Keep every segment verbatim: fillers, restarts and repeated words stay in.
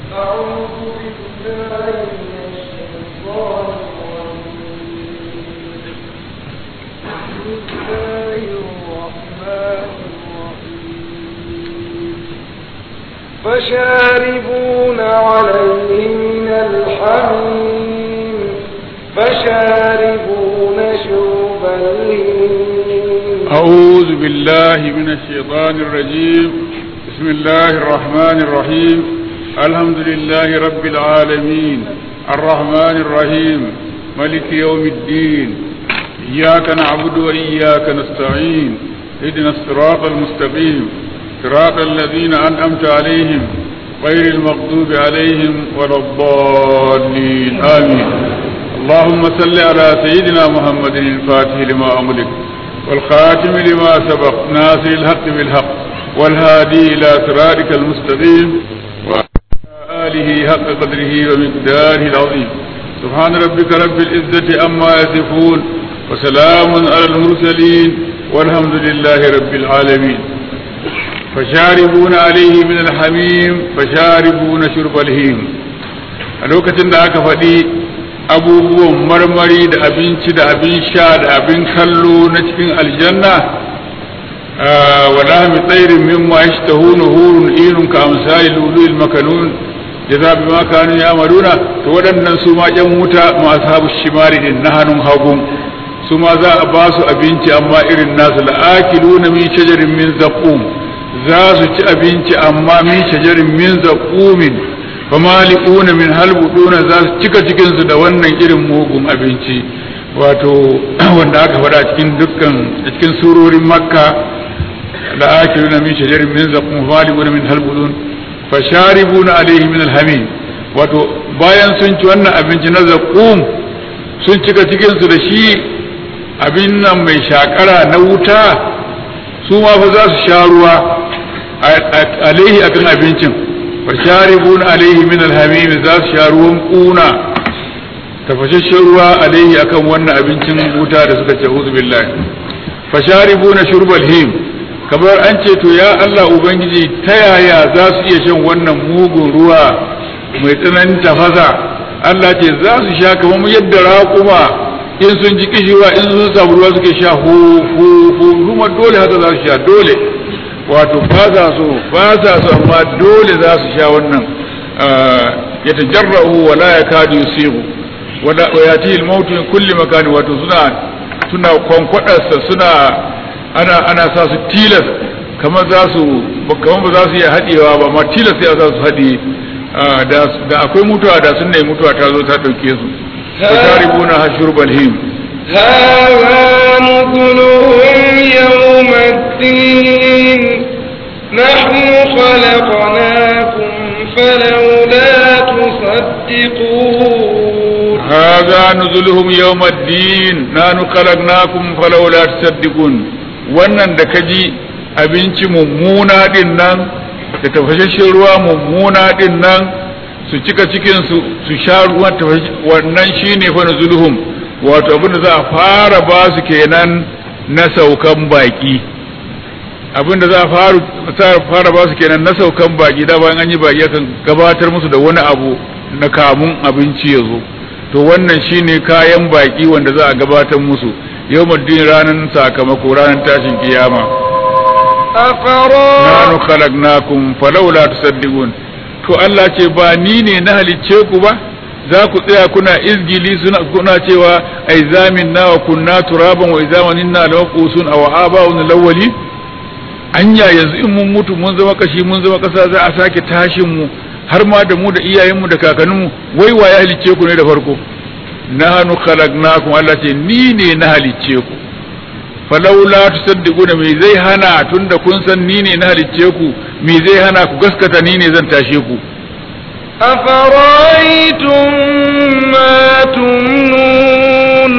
أعوذ بالله من الشيطان الرجيم. بسم الله الرحمن الرحيم. فشاربون عليه من الحميم فشاربون شرب الهيم. أعوذ بالله من الشيطان الرجيم. بسم الله الرحمن الرحيم. الحمد لله رب العالمين الرحمن الرحيم ملك يوم الدين إياك نعبد وإياك نستعين اهدنا الصراط المستقيم صراط الذين أنعمت عليهم غير المغضوب عليهم ولا الضالين آمين. اللهم صل على سيدنا محمد الفاتح لما أملك والخاتم لما سبق ناصر الحق بالحق والهادي إلى صراطك المستقيم وعلى آله حق قدره ومقداره العظيم. سبحان ربك رب العزة عما يصفون وسلام على المرسلين والحمد لله رب العالمين. فشاربون عليه من الحميم فشاربون شرب الهيم. a lokacin da aka faɗi abubuwan marmari da abinci da abin sha da abin kallo na cikin aljanna wala mi tsairin mimma yashtahuna hurun inun ka amsali lulu'il makanun jaza bima kanu ya'maluna. to waɗannan su ma ƴan wuta masu habu shimari din na hannun hagu su ma za a ba su abinci amma irin nasu la'akiluna min shajarin min zaqum za su ci abinci amma min shajarin min zaqumin famali'una min halbuduna za su cika cikin su da wannan irin mugun abinci wato wanda aka faɗa cikin dukkan cikin surorin makka la'akiluna min shajarin min zaqum famali'una min halbudun fasharibuna alayhi min alhamim. wato bayan sun ci wannan abinci na zaqum sun cika cikin su da shi abin nan mai shakara na wuta su ma fa za su sha ruwa alaihi akan abincin fasharibuna alaihi min alhamim za su sha ruwan kuna tafashashen ruwa alaihi akan wannan abincin wuta da suka ce uzu billahi. fasharibuna shurbal him kamar an ce to ya Allah ubangiji ta yaya za su iya shan wannan mugun ruwa mai tsananin tafasa. Allah ce za su sha kamar yadda raƙuma in sun ji kishiwa in sun samu ruwa suke sha hu hu hu kuma dole haka za su sha dole wato ba sa so ba sa so amma dole za su sha wannan ya tajarrahu wa la yakadu yusibu wa yati al-maut min kulli makan wato suna suna kwankwadarsa suna ana ana sa su tilas kamar za su kamar ba za su iya hadewa ba amma tilas sai za su hade da da akwai mutuwa da sun ne mutuwa ta zo ta dauke su fasharibuna hashurbal him هذا نزلهم يوم الدين نحن خلقناكم فلولا تصدقون. هذا نزلهم يوم الدين نحن خلقناكم فلولا تصدقون. wannan da kaji abinci mummuna din nan da tafashashen ruwa mummuna din nan su cika cikin su su sha ruwan wannan shine fa nuzuluhum wato abinda za a fara ba su kenan na saukan baki abinda za a fara ba su kenan na saukan baki da bayan an yi baki akan gabatar musu da wani abu na kamun abinci ya zo to wannan shine kayan baki wanda za a gabatar musu yawmuddin ranan sakamako ranan tashin kiyama. nahnu khalaqnakum falawla tusaddiqun. to Allah ce ba ni ne na halicce ku ba za ku tsaya kuna izgili suna kuna cewa ai zamin na wa kunna turaban wa zamanin na lawqusun aw aba'un lawali. anya yanzu in mun mutu mun zama kashi mun zama kasa za a sake tashin mu har ma da mu da iyayen mu da kakannin mu wai wa ya halicce ku ne da farko. nahnu khalaqnakum Allah ce ni ne na halicce ku falaula tusaddiquna me zai hana tunda kun san ni ne na halicce ku me zai hana ku gaskata ni ne zan tashe ku. أفرأيتم ما تمنون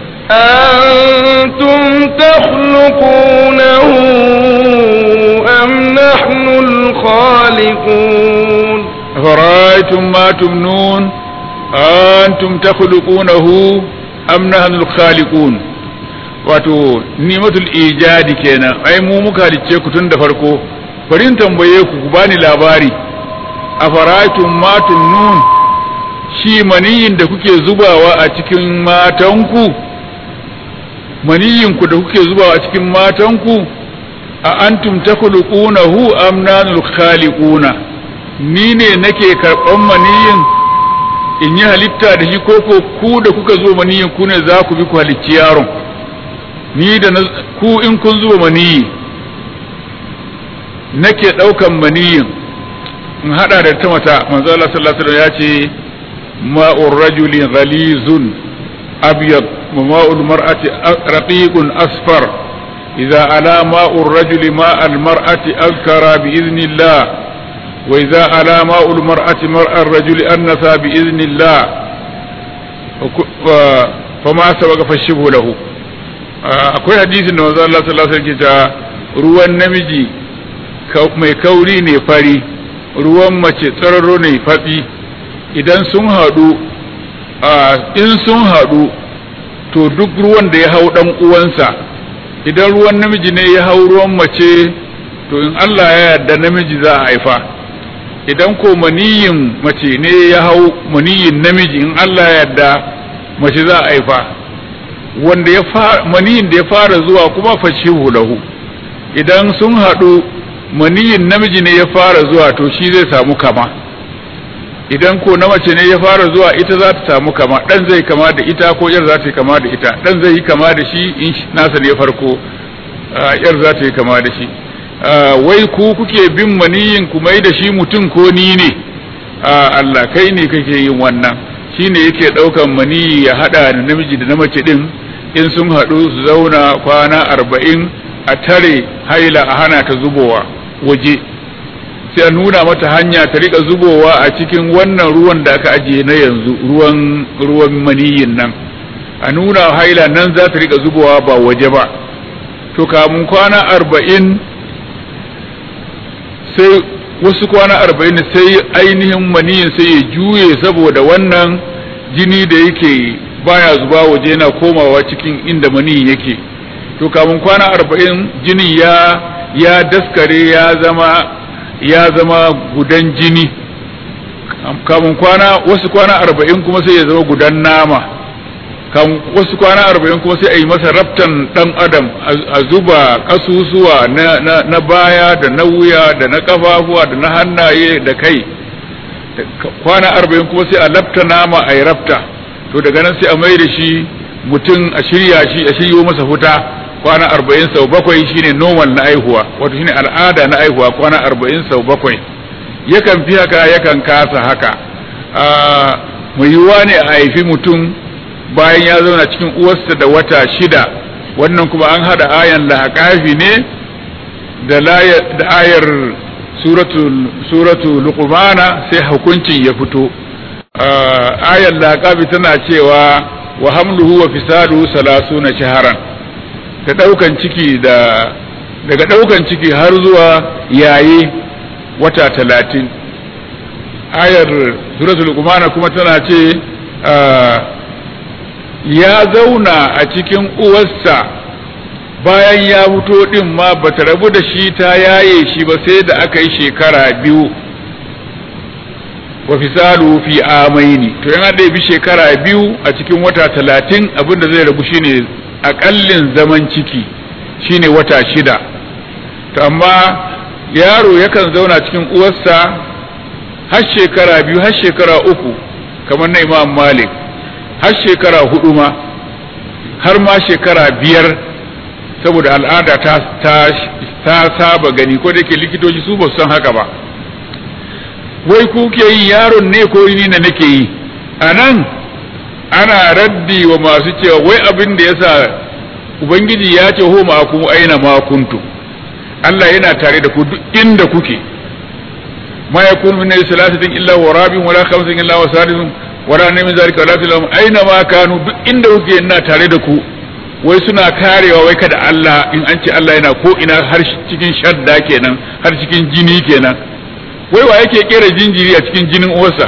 أنتم تخلقونه أم نحن الخالقون. أفرأيتم ما تمنون أنتم تخلقونه أم نحن الخالقون. wato nimatul ijadi kenan ai mu muka halicce ku tun da farko bari in tambaye ku ku bani labari afara'aytum ma tumnun shi maniyin da kuke zubawa a cikin matanku maniyin ku da kuke zubawa a cikin matanku a antum takhluqunahu am nanul khaliquna ni ne nake karban maniyin in yi halitta da shi koko ku da kuka zo maniyin ku ne za ku bi ku halicci yaron ni da ku in kun zuba maniyi nake daukan maniyin in hada da ta mata manzo Allah sallallahu alaihi wasallam ya ce ma'ur rajuli ghalizun abyad wa ma'ul mar'ati raqiqun asfar idza ala ma'ur rajuli ma'al mar'ati azkara bi idhnillah wa idza ala ma'ul mar'ati mar'ar rajuli annasa bi idhnillah fama sabaga fashibu lahu akwai hadisin da manzo Allah sallallahu alaihi wasallam ya ce ruwan namiji mai kauri ne fari ruwan mace tsararo ne fatsi idan sun haɗu in sun haɗu to duk ruwan da ya hau ɗan uwansa idan ruwan namiji ne ya hau ruwan mace to in Allah ya yarda namiji za a haifa idan ko maniyin mace ne ya hau maniyin namiji in Allah ya yarda mace za a haifa wanda ya fara maniyin da ya fara zuwa kuma fashihu lahu idan sun haɗu maniyin namiji ne ya fara zuwa to shi zai samu kama idan ko na mace ne ya fara zuwa ita za ta samu kama dan zai kama da ita ko yar za ta yi kama da ita dan zai yi kama da shi in nasa ne farko yar za ta yi kama da shi wai ku kuke bin maniyin ku mai da shi mutum ko ni ne Allah kai ne kake yin wannan shine yake daukan maniyi ya hada da namiji da na mace din in sun hadu su zauna kwana arba'in a tare haila a hana ta zubowa waje sai a nuna mata hanya ta rika zubowa a cikin wannan ruwan da aka ajiye na yanzu ruwan ruwan maniyin nan a nuna haila nan za ta rika zubowa ba waje ba to kamun kwana arba'in sai wasu kwana arba'in sai ainihin maniyin sai ya juye saboda wannan jini da yake baya zuba waje yana komawa cikin inda maniyin yake to kamun kwana arba'in jini ya ya daskare ya zama ya zama gudan jini kamun kwana wasu kwana arba'in kuma sai ya zama gudan nama kamun wasu kwana arba'in kuma sai a yi masa raftan dan adam a zuba kasusuwa na, na, na baya da na wuya da na kafafuwa da na hannaye da kai kwana arba'in kuma sai a lafta nama a yi rafta to daga nan sai a mai da shi mutum a shirya shi a shiryo masa fita kwana arba'in sau bakwai shine normal na aihuwa wato shine al'ada na aihuwa kwana arba'in sau bakwai yakan fi haka yakan kasa haka mai yiwuwa ne a haifi mutum bayan ya zauna cikin uwarsa da wata shida wannan kuma an hada ayan lahaqafi ne da da ayar suratul suratul luqmana sai hukuncin ya fito ayan lahaqafi tana cewa wa hamluhu wa fisaluhu salasuna shahran da daukan ciki da daga daukan ciki har zuwa yayi wata talatin ayar suratul luqman kuma tana ce ya zauna a cikin uwarsa bayan ya fito din ma bata rabu da shi ta yaye shi ba sai da aka yi shekara biyu wa fisalu fi amaini to yana da bi shekara biyu a cikin wata talatin abinda zai rabu shine akallin zaman ciki shine wata shida to amma yaro yakan zauna cikin uwarsa har shekara biyu har shekara uku kamar na Imam Malik har shekara hudu ma har ma shekara biyar saboda al'ada ta ta, ta saba gani ko da ke likitoci su ba su san haka ba wai ku ke yi yaron ne ko ni ne nake yi anan ana raddi wa masu cewa wai abin da yasa ubangiji ya ce ho ma ku aina ma kuntu Allah yana tare da ku duk inda kuke ma yakun min salasatin illa wa rabin wala khamsin illa wa sadisun wala ne min zalika wala filam aina ma kanu duk inda kuke ina tare da ku wai suna karewa wai kada Allah in an ce Allah yana ko ina har cikin shadda kenan har cikin jini kenan wai wa yake kera jinjiri a cikin jinin uwarsa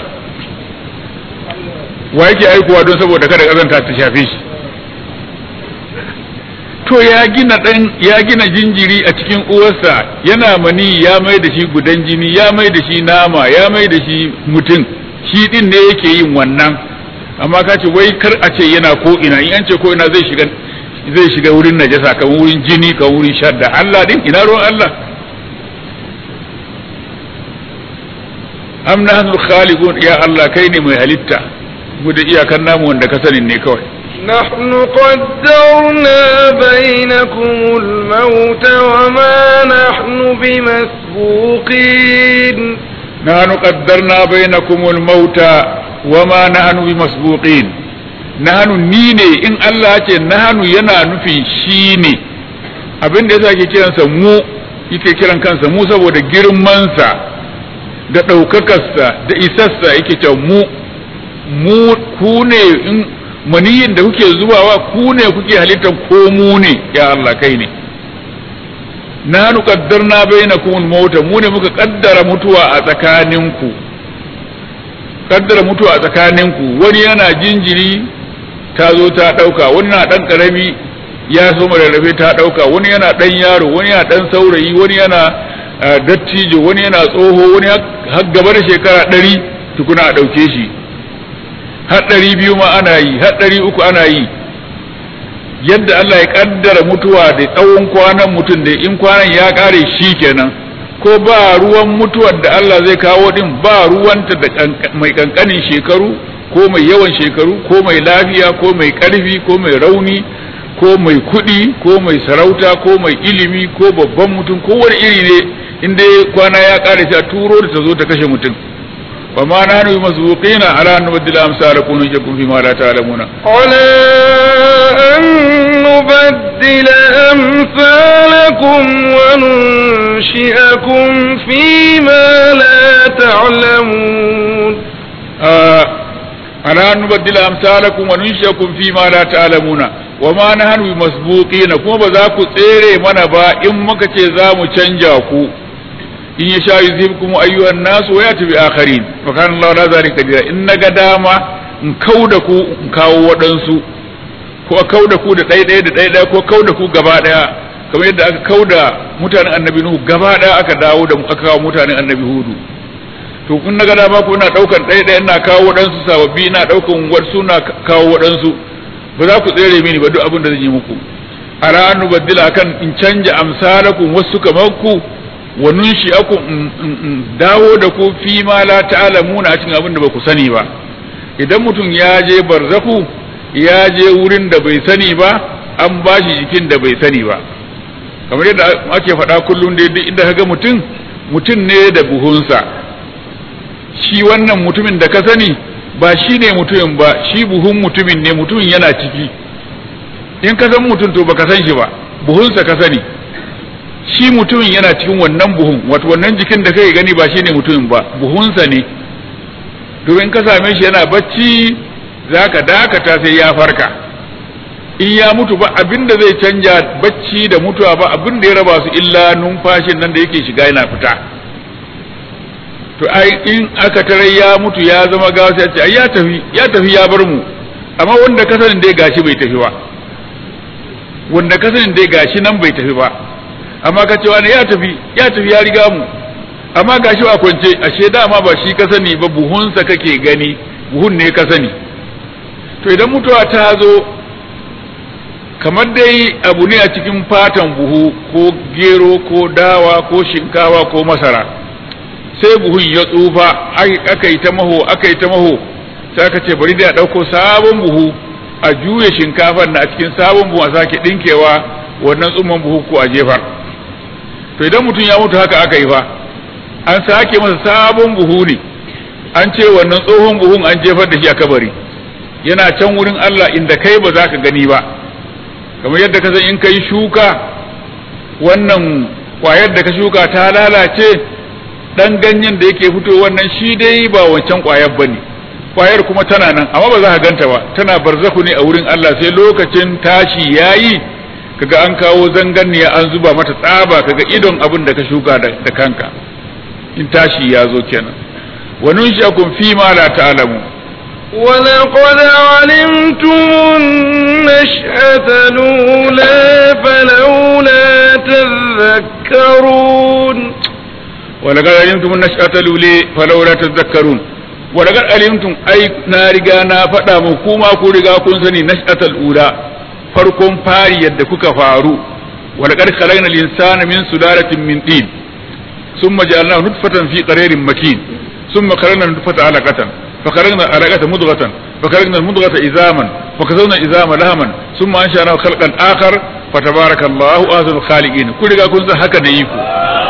wa yake aikowa don saboda kada kazanta ta shafe shi to ya gina dan ya gina jinjiri a cikin uwarsa yana mani ya mai da shi gudan jini ya mai da shi nama ya mai da shi mutum shi din ne yake yin wannan amma ka ce wai kar a ce yana ko ina in an ce ko ina zai shiga zai shiga wurin najasa kan wurin jini kan wurin shadda Allah din ina ruwan Allah am nahnu khaliqun ya Allah kai ne mai halitta mu da iyakan namu wanda ka sanin ne kawai نحن قدرنا بينكم الموت وما نحن بمسبوقين نحن قدرنا بينكم الموت وما نحن بمسبوقين نحن نيني إن الله ce nahnu yana nufin shine abin da yasa yake kiransa mu yake kiran kansa mu saboda girmansa da ɗaukakarsa da isassa yake cewa mu mu ku ne in maniyin da kuke zubawa ku ne kuke halittar ko mu ne ya Allah kai ne na nuqaddarna bainakum al-maut mu ne muka kaddara mutuwa a tsakaninku kaddara mutuwa a tsakaninku wani yana jinjiri ta zo ta dauka wani na dan karami ya so rarrafe ta dauka wani yana dan yaro wani yana dan saurayi wani yana dattijo wani yana tsoho wani har gaba da shekara ɗari tukuna a dauke shi har ɗari biyu ma ana yi har ɗari uku ana yi yadda Allah ya kaddara mutuwa da tsawon kwanan mutum da in kwanan ya kare shi kenan ko ba ruwan mutuwar da Allah zai kawo din ba ruwanta da mai kankanin shekaru ko mai yawan shekaru ko mai lafiya ko mai karfi ko mai rauni ko mai kuɗi ko mai sarauta ko mai ilimi ko babban mutum ko wani iri ne inda kwana ya kare shi a turo da ta zo ta kashe mutum وما نحن بمسبوقين على أن نبدل أمثالكم وننشئكم فيما لا تعلمون على أن نبدل أمثالكم وننشئكم فيما لا تعلمون آه على أن نبدل أمثالكم وننشئكم فيما لا تعلمون وما نحن بمسبوقين كما بذاكو تيري منبا إمك تزام تنجاكو in ya sha yuzibkum ayyuhan nas wa yati bi akharin wa kana Allah la zalika qadira in naga dama in kauda ku in kawo wadansu ko kauda ku da dai dai da dai dai ko kauda ku gaba daya kamar yadda aka kauda mutanen annabi nuhu gaba daya aka dawo da aka kawo mutanen annabi hudu to kun naga dama ko ina daukan dai dai ina kawo wadansu sababbi ina daukan wasu na kawo wadansu ba za ku tsere mini ba duk abin da zan yi muku ara an nubaddila kan in canja amsalakum wasu kamar ku wa nunshi aku dawo da ku fi ma la ta'lamuna a cikin abin da ba ku sani ba idan mutum ya je barzaku ya je wurin da bai sani ba an bashi jikin da bai sani ba kamar yadda ake faɗa kullum da inda kaga mutum mutum ne da buhunsa shi wannan mutumin da ka sani ba shi ne mutumin ba shi buhun mutumin ne mutumin yana ciki in ka san mutum to baka san shi ba buhunsa ka sani shi mutumin yana cikin wannan buhun wato wannan jikin da kai gani ba shine mutumin ba buhunsa ne domin ka same shi yana bacci zaka dakata sai ya farka in ya mutu ba abinda zai canja bacci da mutuwa ba abinda ya raba su illa numfashin nan da yake shiga yana fita to ai in aka tare ya mutu ya zama gawa sai ce ai ya tafi ya tafi ya bar mu amma wanda ka sanin dai gashi bai tafi ba wanda ka sanin dai gashi nan bai tafi ba amma ka ce wani ya tafi ya tafi ya riga mu amma gashi a kwance ashe dama ba shi ka sani ba buhunsa kake gani buhun ne ka sani to idan mutuwa ta zo kamar dai abu ne a cikin fatan buhu ko gero ko dawa ko shinkawa ko masara sai buhun ya tsufa aka yi ta maho aka yi ta maho sai aka ce bari da ya ɗauko sabon buhu a juya shinkafar na a cikin sabon buhu a sake ɗinkewa wannan tsumman buhu ko a jefar to idan mutum ya mutu haka aka yi fa an sake masa sabon buhu ne an ce wannan tsohon buhun an jefar da shi a kabari yana can wurin Allah inda kai ba za ka gani ba kamar yadda ka san in kai shuka wannan kwayar da ka shuka ta lalace dan ganyen da yake fito wannan shi dai ba wancan kwayar bane kwayar kuma tana nan amma ba za ka ganta ba tana barzaku ne a wurin Allah sai lokacin tashi yayi kaga an kawo zanganniya an zuba mata tsaba kaga idon abin da ka shuka da kanka in tashi ya zo kenan wa nunshakum fi ma la ta'lamu ولقد علمتم النشأة الأولى فلولا تذكرون ولقد علمتم النشأة الأولى فلولا تذكرون ولقد علمتم أي نارجانا فدا مكوما كورجا كنسني نشأة الأولى فركم فاري يدكوك فارو ولقد خلقنا الإنسان من سلالة من طين ثم جعلناه نطفة في قرير مكين ثم خلقنا النطفة علقة فخرجنا علقة مضغة فخرجنا المضغة إزاما فكسونا الإزام لهما ثم أنشأناه خلقا آخر فتبارك الله أحسن الخالقين كل riga kun san haka nayi ku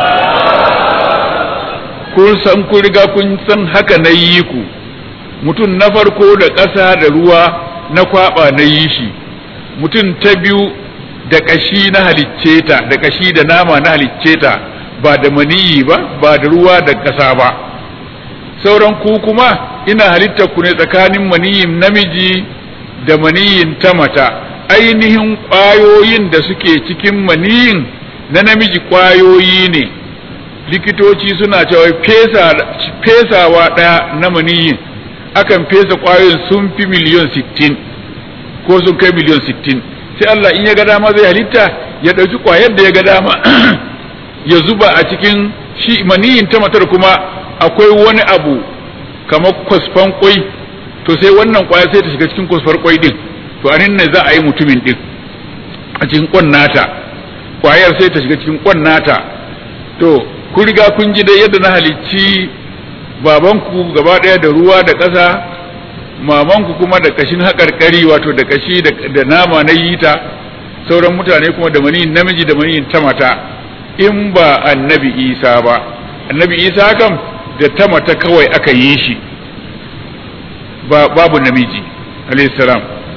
kun san ku riga kun san haka nayi ku mutum na farko da ƙasa da ruwa na kwaba nayi shi mutum ta biyu da kashi na halicce ta da kashi da nama na halicce ta ba da maniyi ba ba da ruwa da ƙasa ba sauran ku kuma ina halittar ku ne tsakanin maniyin namiji da maniyin ta mata ainihin ƙwayoyin da suke cikin maniyin na namiji ƙwayoyi ne likitoci suna cewa fesawa ɗaya na maniyin akan fesa ƙwayoyin sun fi miliyon sittin ko sun kai miliyon sittin sai Allah in ya ga dama zai halitta ya ɗauki ƙwayar da ya ga dama ya zuba a cikin shi maniyin ta matar kuma akwai wani abu kamar kwasfan kwai to sai wannan kwaya sai ta shiga cikin kwasfar kwai din to anin ne za a yi mutumin din a cikin kwan nata kwayar sai ta shiga cikin kwan nata to ku riga kun ji dai yadda na halicci babanku gaba daya da ruwa da ƙasa mamanku kuma da kashin haƙarƙari wato da kashi da nama na yita sauran mutane kuma da maniyin namiji da maniyin ta mata in ba annabi isa ba annabi isa kam da ta mata kawai aka yi shi ba babu namiji alayhi salam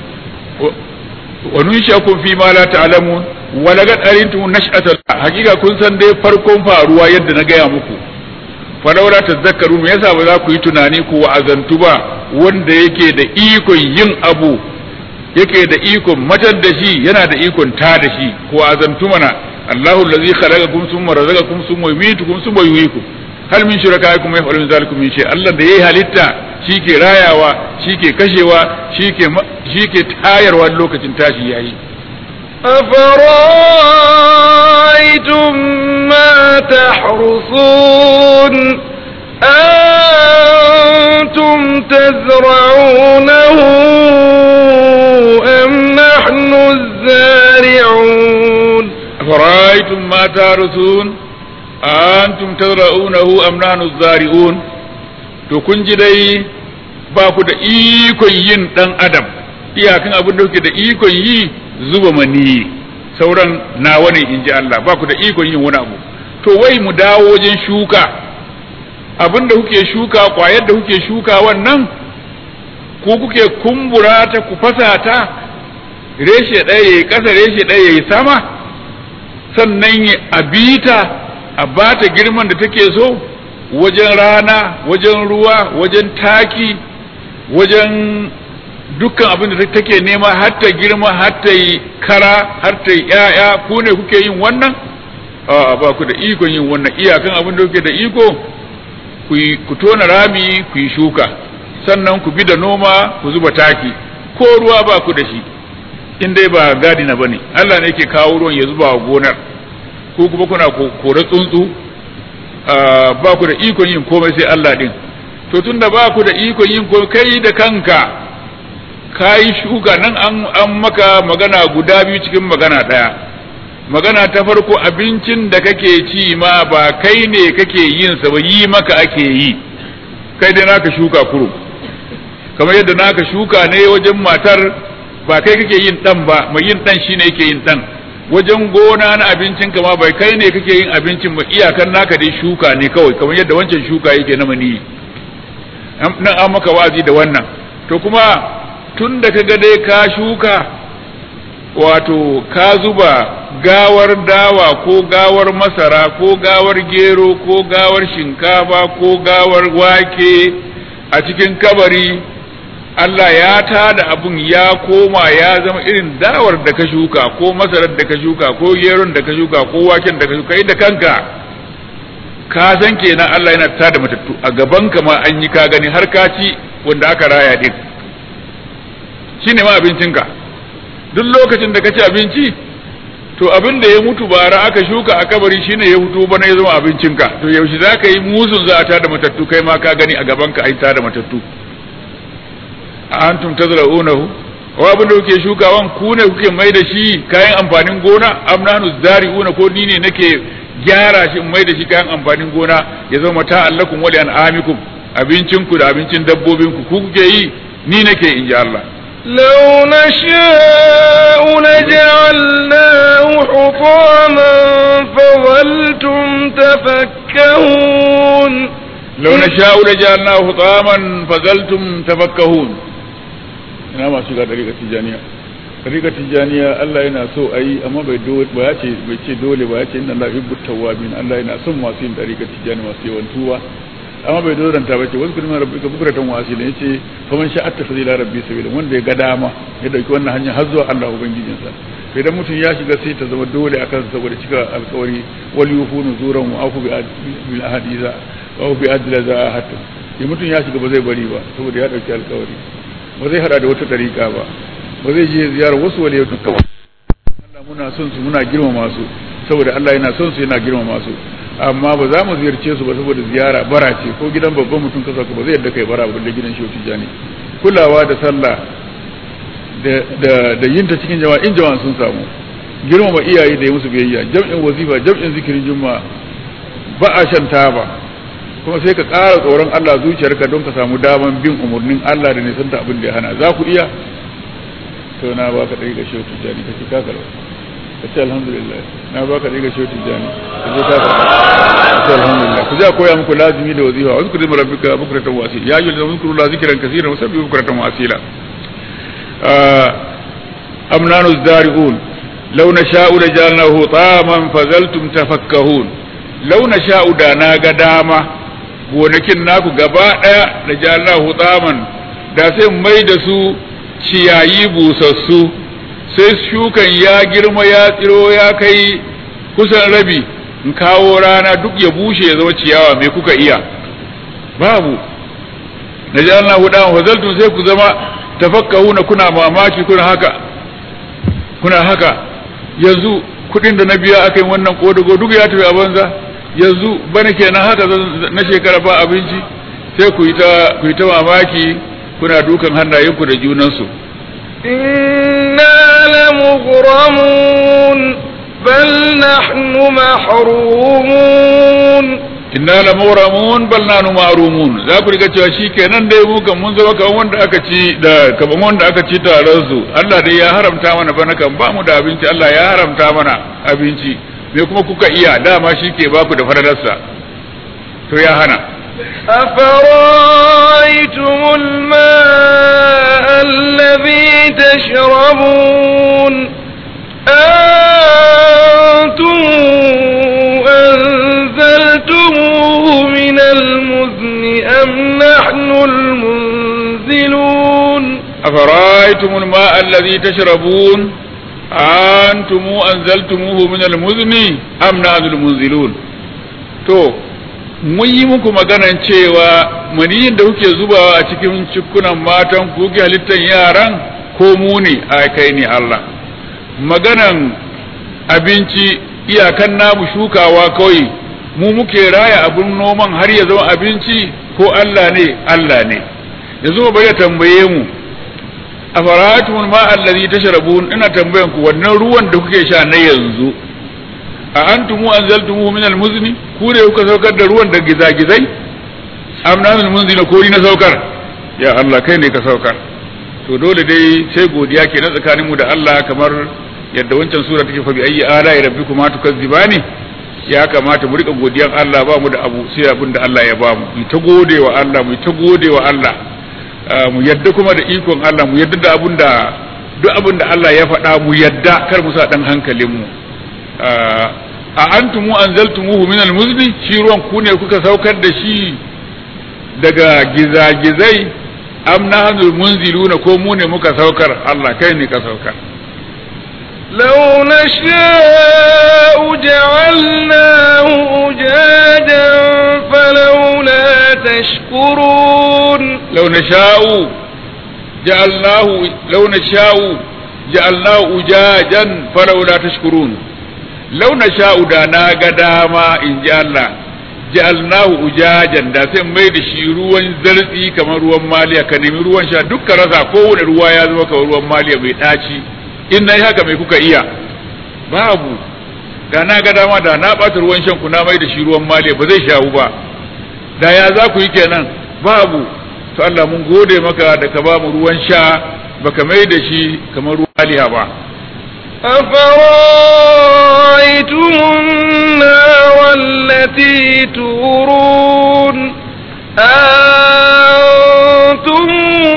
wa nunshakum fi ma la ta'lamun wa laqad arintum nash'ata hakika kun san dai farkon faruwa yadda na gaya muku fa laula tadhakkarun me yasa ba za ku yi tunani ku wa'azantu ba wanda yake da ikon yin abu yake da ikon matar da shi yana da ikon ta da shi ku wa'azantu mana Allahu allazi khalaqakum thumma razaqakum thumma yumitukum thumma yuhyikum hal min shurakaikum yaf'alu min zalikum min shay Allah da yayi halitta shike rayawa shike kashewa shike shike tayarwa lokacin tashi yayi أفرأيتم ما تحرثون أنتم تزرعونه أم نحن الزارعون أفرأيتم ما تحرثون أنتم تزرعونه أم نحن الزارعون to kun ji dai ba ku da ikon yin dan adam iyakan abin da kuke da ikon yi zuba mani sauran nawa ne in ji Allah ba ku da ikon yin wani abu to wai mu dawo wajen shuka abin da kuke shuka kwayar da kuke shuka wannan ko kuke kumbura ta ku fasa ta reshe ɗaya yayi ƙasa reshe ɗaya yayi sama sannan a bita a bata girman da take so wajen rana wajen ruwa wajen taki wajen dukkan abin da take nema har ta girma har ta yi kara har ta yi ƴaƴa ku ne kuke yin wannan a ba ku da ikon yin wannan iyakan abin da kuke da iko ku tona rami ku yi shuka sannan ku bi da noma ku zuba taki ko ruwa ba ku da shi in dai ba gadina bane Allah ne yake kawo ruwan ya zuba wa gonar ko kuma kuna kore tsuntsu ba ku da ikon yin komai sai Allah din to tunda ba ku da ikon yin komai kai da kanka kayi shuka nan an, an maka magana guda biyu cikin magana ɗaya magana ta farko abincin da kake ci ma ba kai ne kake yin sa ba yi maka ake yi kai dai naka shuka kuro kamar yadda naka shuka ne wajen matar ba kai kake yin dan ba mai yin dan shine yake yin dan wajen gona na abincin kama bai kai ne kake yin abincin ba iyakan naka dai shuka ne kawai kamar yadda wancan shuka yake na mani nan an maka wazi da wannan to kuma tun da kaga dai ka shuka wato ka zuba gawar dawa ko gawar masara ko gawar gero ko gawar shinkafa ko gawar wake a cikin kabari Allah ya tada abun ya koma ya zama irin dawar da ka shuka ko masarar da ka shuka ko geron da ka shuka ko waken da ka shuka da kanka ka san kenan Allah yana tada matattu a gaban ka ma an yi ka gani har ka ci wanda aka raya din shine ma abincinka duk lokacin da ka ci abinci to abin da ya mutu bara aka shuka a kabari shine ya fito bana ya zama abincinka to yaushe za ka yi musun za a tada matattu kai ma ka gani a gaban ka ai tada matattu a antum tazra'unahu wa abin da kuke shukawan ku ne kuke mai da shi kayan amfanin gona am nahnu zari'una ko ni ne nake gyara shi in mai da shi kayan amfanin gona ya zama ta allakum wa li an'amikum abincinku da abincin dabbobinku ku kuke yi ni nake in ji Allah لو نشاء لجعلناه حطاما فظلتم تفكهون لو نشاء لجعلناه حطاما فظلتم تفكهون ina masu ga dariƙar tijaniya dariƙar tijaniya Allah yana so a yi amma bai dole ba ya ce bai ce dole ba ya ce inna Allah yuhibbu tawwabin Allah yana son masu yin dariƙar tijaniya masu yawan tuwa amma bai dodanta ba ce wasu kuma rabbika bukratan wa asila yace faman sha'a tafzila rabbi sabila wanda ya ga dama ya dauki wannan hanya har zuwa Allah ubangijin sa to idan mutum ya shiga sai ta zama dole akan sa saboda cika alƙawari wal yufunu zuran wa afu bil ahadiza wa bi adla za hatta in mutum ya shiga ba zai bari ba saboda ya dauki alƙawari ba zai hada da wata tariqa ba ba zai je ziyarar wasu wali dukkan Allah muna son su muna girmama su saboda Allah yana son su yana girmama su amma ba za mu ziyarce su ba saboda ziyara bara ce ko gidan babban mutum ka saka ba zai yadda kai bara balle gidan shehu tijani kulawa da sallah da da da yin ta cikin jama'a in jama'a sun samu girmama iyaye da yi musu biyayya jam'in wazifa jam'in zikirin juma'a ba a shan taba kuma sai ka ƙara tsoron Allah zuciyarka don ka samu daman bin umarnin Allah da nisan ta abin da ya hana za ku iya to na baka dai ga shehu tijani kake ka karba kace alhamdulillah na baka daga shehu tijani kaje ta kace alhamdulillah ku ja koya muku lazimi da wazifa wa zikru rabbika bukratan wa asila ya ayyuhal zikru la zikran kaseeran wa sabbihu bukratan wa asila amnanu zari'un law nasha'u lajalnahu taman fazaltum tafakkahun law nasha'u da na ga dama gonakin naku gaba daya lajalnahu taman da sai mai da su ciyayi busassu sai shukan ya girma ya tsiro ya kai kusan rabi in kawo rana duk ya bushe ya zama ciyawa mai kuka iya babu na ji Allah hudan wazaltun sai ku zama tafakkahuna kuna mamaki kuna haka kuna haka yanzu kudin da na biya akai wannan kodago duk ya tafi a banza yanzu bana kenan haka na shekara ba abinci sai ku yi ta ku yi ta mamaki kuna dukan hannayenku da junansu إنا لمغرمون بل نحن محرومون إنا لمغرمون بل نحن محرومون za ku riga cewa shikenan dai mu kan mun zama kaman wanda aka ci da kaman wanda aka ci taron su Allah dai ya haramta mana bana kan ba mu da abinci Allah ya haramta mana abinci me kuma kuka iya dama shike ba ku da faradarsa to ya hana أفرأيتم الماء الذي تشربون أنتم أنزلتموه من المزن أم نحن المنزلون أفرأيتم الماء الذي تشربون أنتم أنزلتموه من المزن أم نحن المنزلون تو mun yi muku maganan cewa maniyin da kuke zubawa a cikin cikunan matan ku kuke halittar yaran ko mu ne a kai ne Allah maganan abinci iyakan namu shukawa kawai mu muke raya abun noman har ya zama abinci ko Allah ne Allah ne yanzu ba ya tambaye mu afara'atum ma allazi tashrabun ina tambayan ku wannan ruwan da kuke sha na yanzu a antumu anzaltumu min almuzni ku ne kuka saukar da ruwan da gizagizai am na almunzina ko ni na saukar ya Allah kai ne ka saukar to dole dai sai godiya ke na tsakaninmu da Allah kamar yadda wancan sura take fa bi ayyi ala rabbikuma tukazzibani ya kamata mu rika godiyan Allah ba mu da abu sai abin da Allah ya ba mu mu ta godewa Allah mu ta godewa Allah mu yadda kuma da ikon Allah mu yadda da abin da duk abin da Allah ya faɗa mu yadda kar mu sa dan hankalin mu a antumu anzaltumuhu min almuzni shi ruwan ku ne kuka saukar da shi daga gizagizai am nahnu munziluna ko mu ne muka saukar Allah kai ne ka saukar لو نشاء جعلناه أجاجا فلولا تشكرون لو نشاء ja'alnahu law nasha'u ja'alnahu ujajan falawla tashkurun law nasha'u da na ga dama in ji Allah ja'alnahu ujajan da sai mai da shi ruwan zartsi kamar ruwan maliya ka nemi ruwan sha dukkan rasa kowane ruwa ya zama kamar ruwan maliya mai daci in nayi haka mai kuka iya babu da na ga dama da na bata ruwan shan ku na mai da shi ruwan maliya ba zai shawu ba da ya za ku yi kenan babu to Allah mun gode maka da ka ba mu ruwan sha baka mai da shi kamar ruwan maliya ba أفرأيتم النار التي تورون أنتم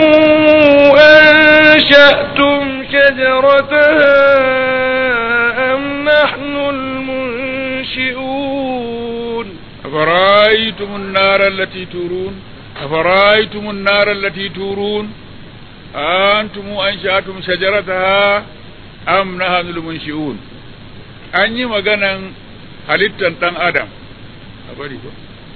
أنشأتم شجرتها أم نحن المنشئون أفرأيتم النار التي تورون أفرأيتم النار التي تورون أنتم أنشأتم شجرتها am nahanul munshi'un an yi maganan halittar dan adam a bari ko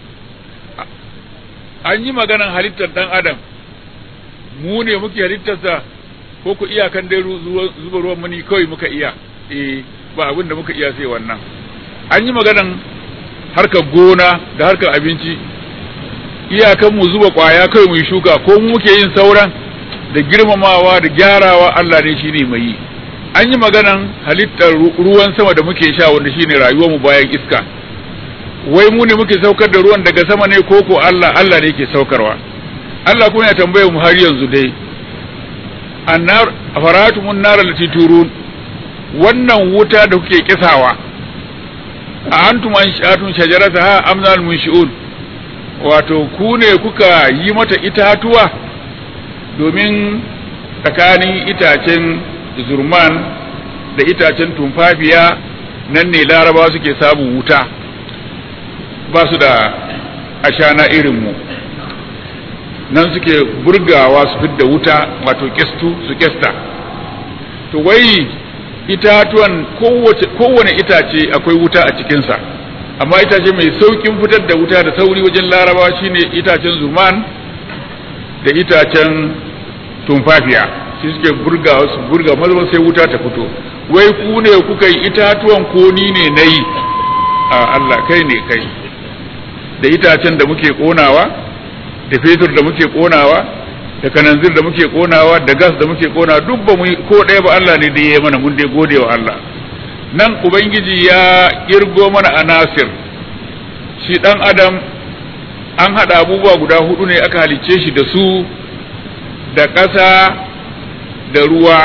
an yi maganan halittar dan adam mu ne muke halittarsa ko ku iyakan dai zuba ruwan muni kawai muka iya eh ba abin da muka iya sai wannan an yi maganan harkar gona da harkar abinci iyakan mu zuba kwaya kawai mu yi shuka ko mu muke yin sauran da girmamawa da gyarawa Allah ne shine mai yi an yi maganan halittar ruwan sama da muke sha wanda shine rayuwar mu bayan iska wai mu ne muke saukar da ruwan daga sama ne ko ko Allah Allah ne yake saukarwa Allah kuma ya tambaye mu har yanzu dai annar afaratumun nar allati turun wannan wuta da kuke kisawa a antum anshatum shajarataha amnal munshi'un wato ku ne kuka yi mata itatuwa domin tsakanin itacen zurman da itacen tumfafiya nan ne larabawa suke samun wuta ba su da ashana irinmu nan suke burgawa su fidda wuta wato kestu su kesta to wai itatuwan kowane itace akwai wuta a cikinsa amma itace mai saukin fitar da wuta da sauri wajen larabawa shine itacen zurman da itacen tumfafiya shi suke burga su burga maza sai wuta ta fito wai ku ne kuka yi itatuwan ko ni ne nayi a Allah kai ne kai da itacen da muke konawa da fetur da muke konawa da kananzir da muke konawa da gas da muke konawa duk ba mu ko ɗaya ba Allah ne da ya mana mun dai gode wa Allah nan ubangiji ya kirgo mana anasir shi dan adam an hada abubuwa guda hudu ne aka halicce shi da su da ƙasa da ruwa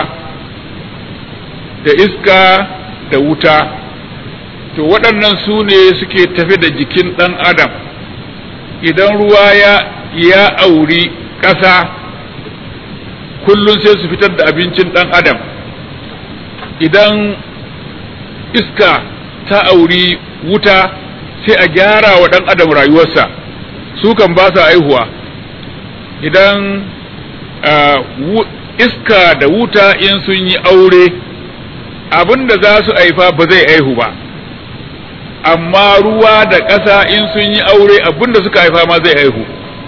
da iska da wuta to waɗannan su ne suke tafi da jikin ɗan adam idan ruwa ya ya auri ƙasa kullum sai su fitar da abincin ɗan adam idan iska ta auri wuta sai a gyara wa ɗan adam rayuwarsa su kan ba sa aihuwa idan iska da wuta in sun yi aure abinda za su haifa ba zai aihu ba amma ruwa da ƙasa in sun yi aure abinda suka haifa ma zai aihu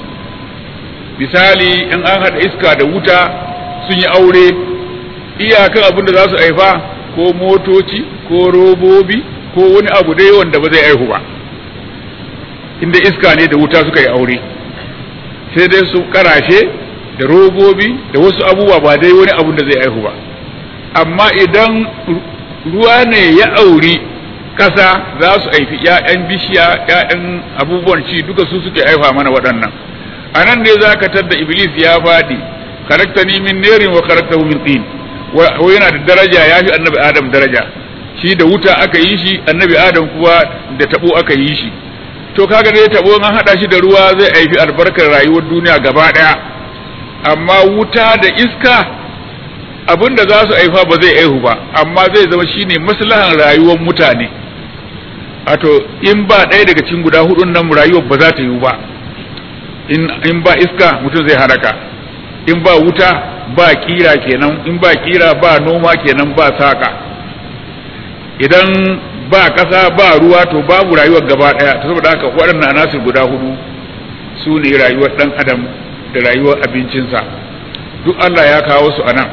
misali in an haɗa iska da wuta sun yi aure iyakan abinda za su haifa ko motoci ko robobi ko wani abu dai wanda ba zai aihu ba inda iska ne da wuta suka yi aure sai dai su karashe da robobi da wasu abubuwa ba dai wani abu da zai aihu ba amma idan ruwa ne ya auri kasa za su aifi ƴaƴan bishiya ƴaƴan abubuwan ci duka su suke aifa mana waɗannan a nan ne za ka tadda iblis ya faɗi karaktani min nerin wa karaktahu min tin wa yana da daraja ya fi annabi adam daraja shi da wuta aka yi shi annabi adam kuwa da tabo aka yi shi to kaga dai tabo an hada shi da ruwa zai aifi albarkar rayuwar duniya gaba daya amma wuta da iska abinda za su aifa ba zai aihu ba amma zai zama shine maslahan rayuwar mutane wato in ba ɗaya daga cikin guda hudun nan rayuwar ba za ta yiwu ba in in ba iska mutum zai halaka in ba wuta ba kira kenan in ba kira ba noma kenan ba saka idan ba ƙasa ba ruwa to babu rayuwar gaba ɗaya saboda haka waɗannan anasir guda hudu su ne rayuwar ɗan adam da rayuwar abincinsa duk Allah ya kawo su anan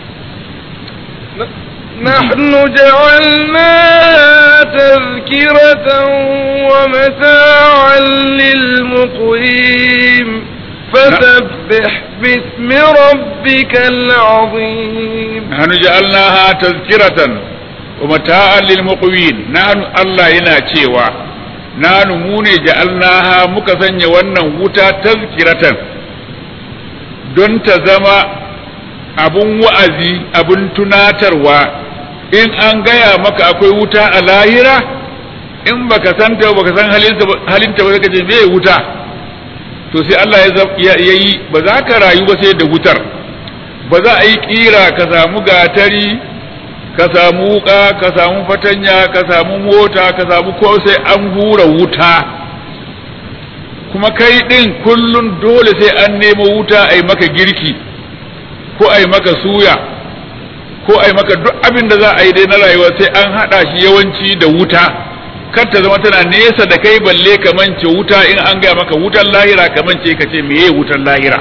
نحن جعلناها تذكرة ومتاعا للمقيم فسبح باسم ربك العظيم. نحن جعلناها تذكرة ومتاعا للمقوين. نحن الله ينا cewa nanu mu ne ja'alnaha muka sanya wannan wuta tazkiratan don ta zama abun wa'azi abun tunatarwa in an gaya maka akwai wuta a lahira in baka san ta baka san halinta ba ka ce me wuta to sai Allah ya yi ba za ka rayu ba sai da wutar ba za a yi kira ka samu gatari ka samu wuka ka samu fatanya ka samu mota ka samu ko sai an hura wuta kuma kai din kullun dole sai an nemo wuta a yi maka girki ko a yi maka suya ko a yi maka duk abin da za a yi dai na rayuwa sai an haɗa shi yawanci da wuta kar ta zama tana nesa da kai balle ka mance wuta in an gaya maka wutan lahira ka mance ka ce meye wutan lahira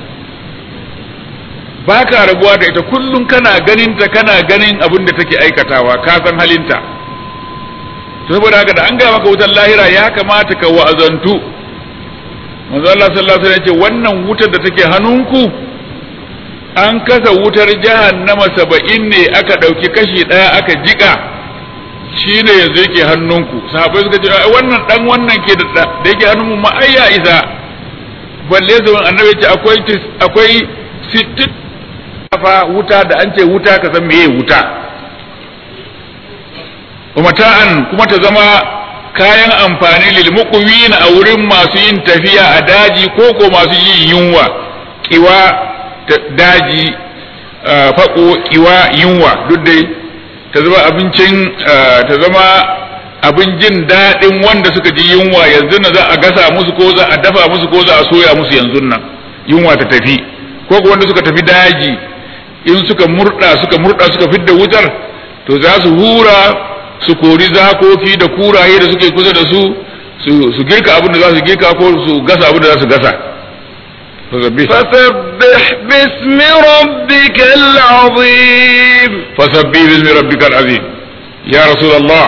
ba ka rabuwa da ita kullum kana ganin ta kana ganin abin da take aikatawa ka san halinta saboda haka da an gaya maka wutan lahira ya kamata ka wa'azantu manzo Allah sallallahu alaihi wasallam ya ce wannan wutar da take hannunku an kasa wutar jahannama saba'in ne aka ɗauki kashi ɗaya aka jika shi ne yanzu yake hannunku sahabai suka ce wannan ɗan wannan ke da yake hannunmu ma ai ya isa balle zaman annabi ce akwai akwai sittin fa wuta da an ce wuta ka san meye wuta umata'an kuma ta zama kayan amfani lil muqwin a wurin masu yin tafiya a daji ko ko masu yin yunwa kiwa daji faƙo kiwa yunwa duk dai ta zama abincin ta zama abin jin daɗin wanda suka ji yunwa yanzu na za a gasa musu ko za a dafa musu ko za a soya musu yanzu nan yunwa ta tafi ko ko wanda suka tafi daji in suka murɗa suka murɗa suka fidda wutar to za su hura su kori zakoki da kuraye da suke kusa da su su girka abin da za su girka ko su gasa abin da za su gasa فسبح باسم ربك العظيم فسبح باسم ربك العظيم يا رسول الله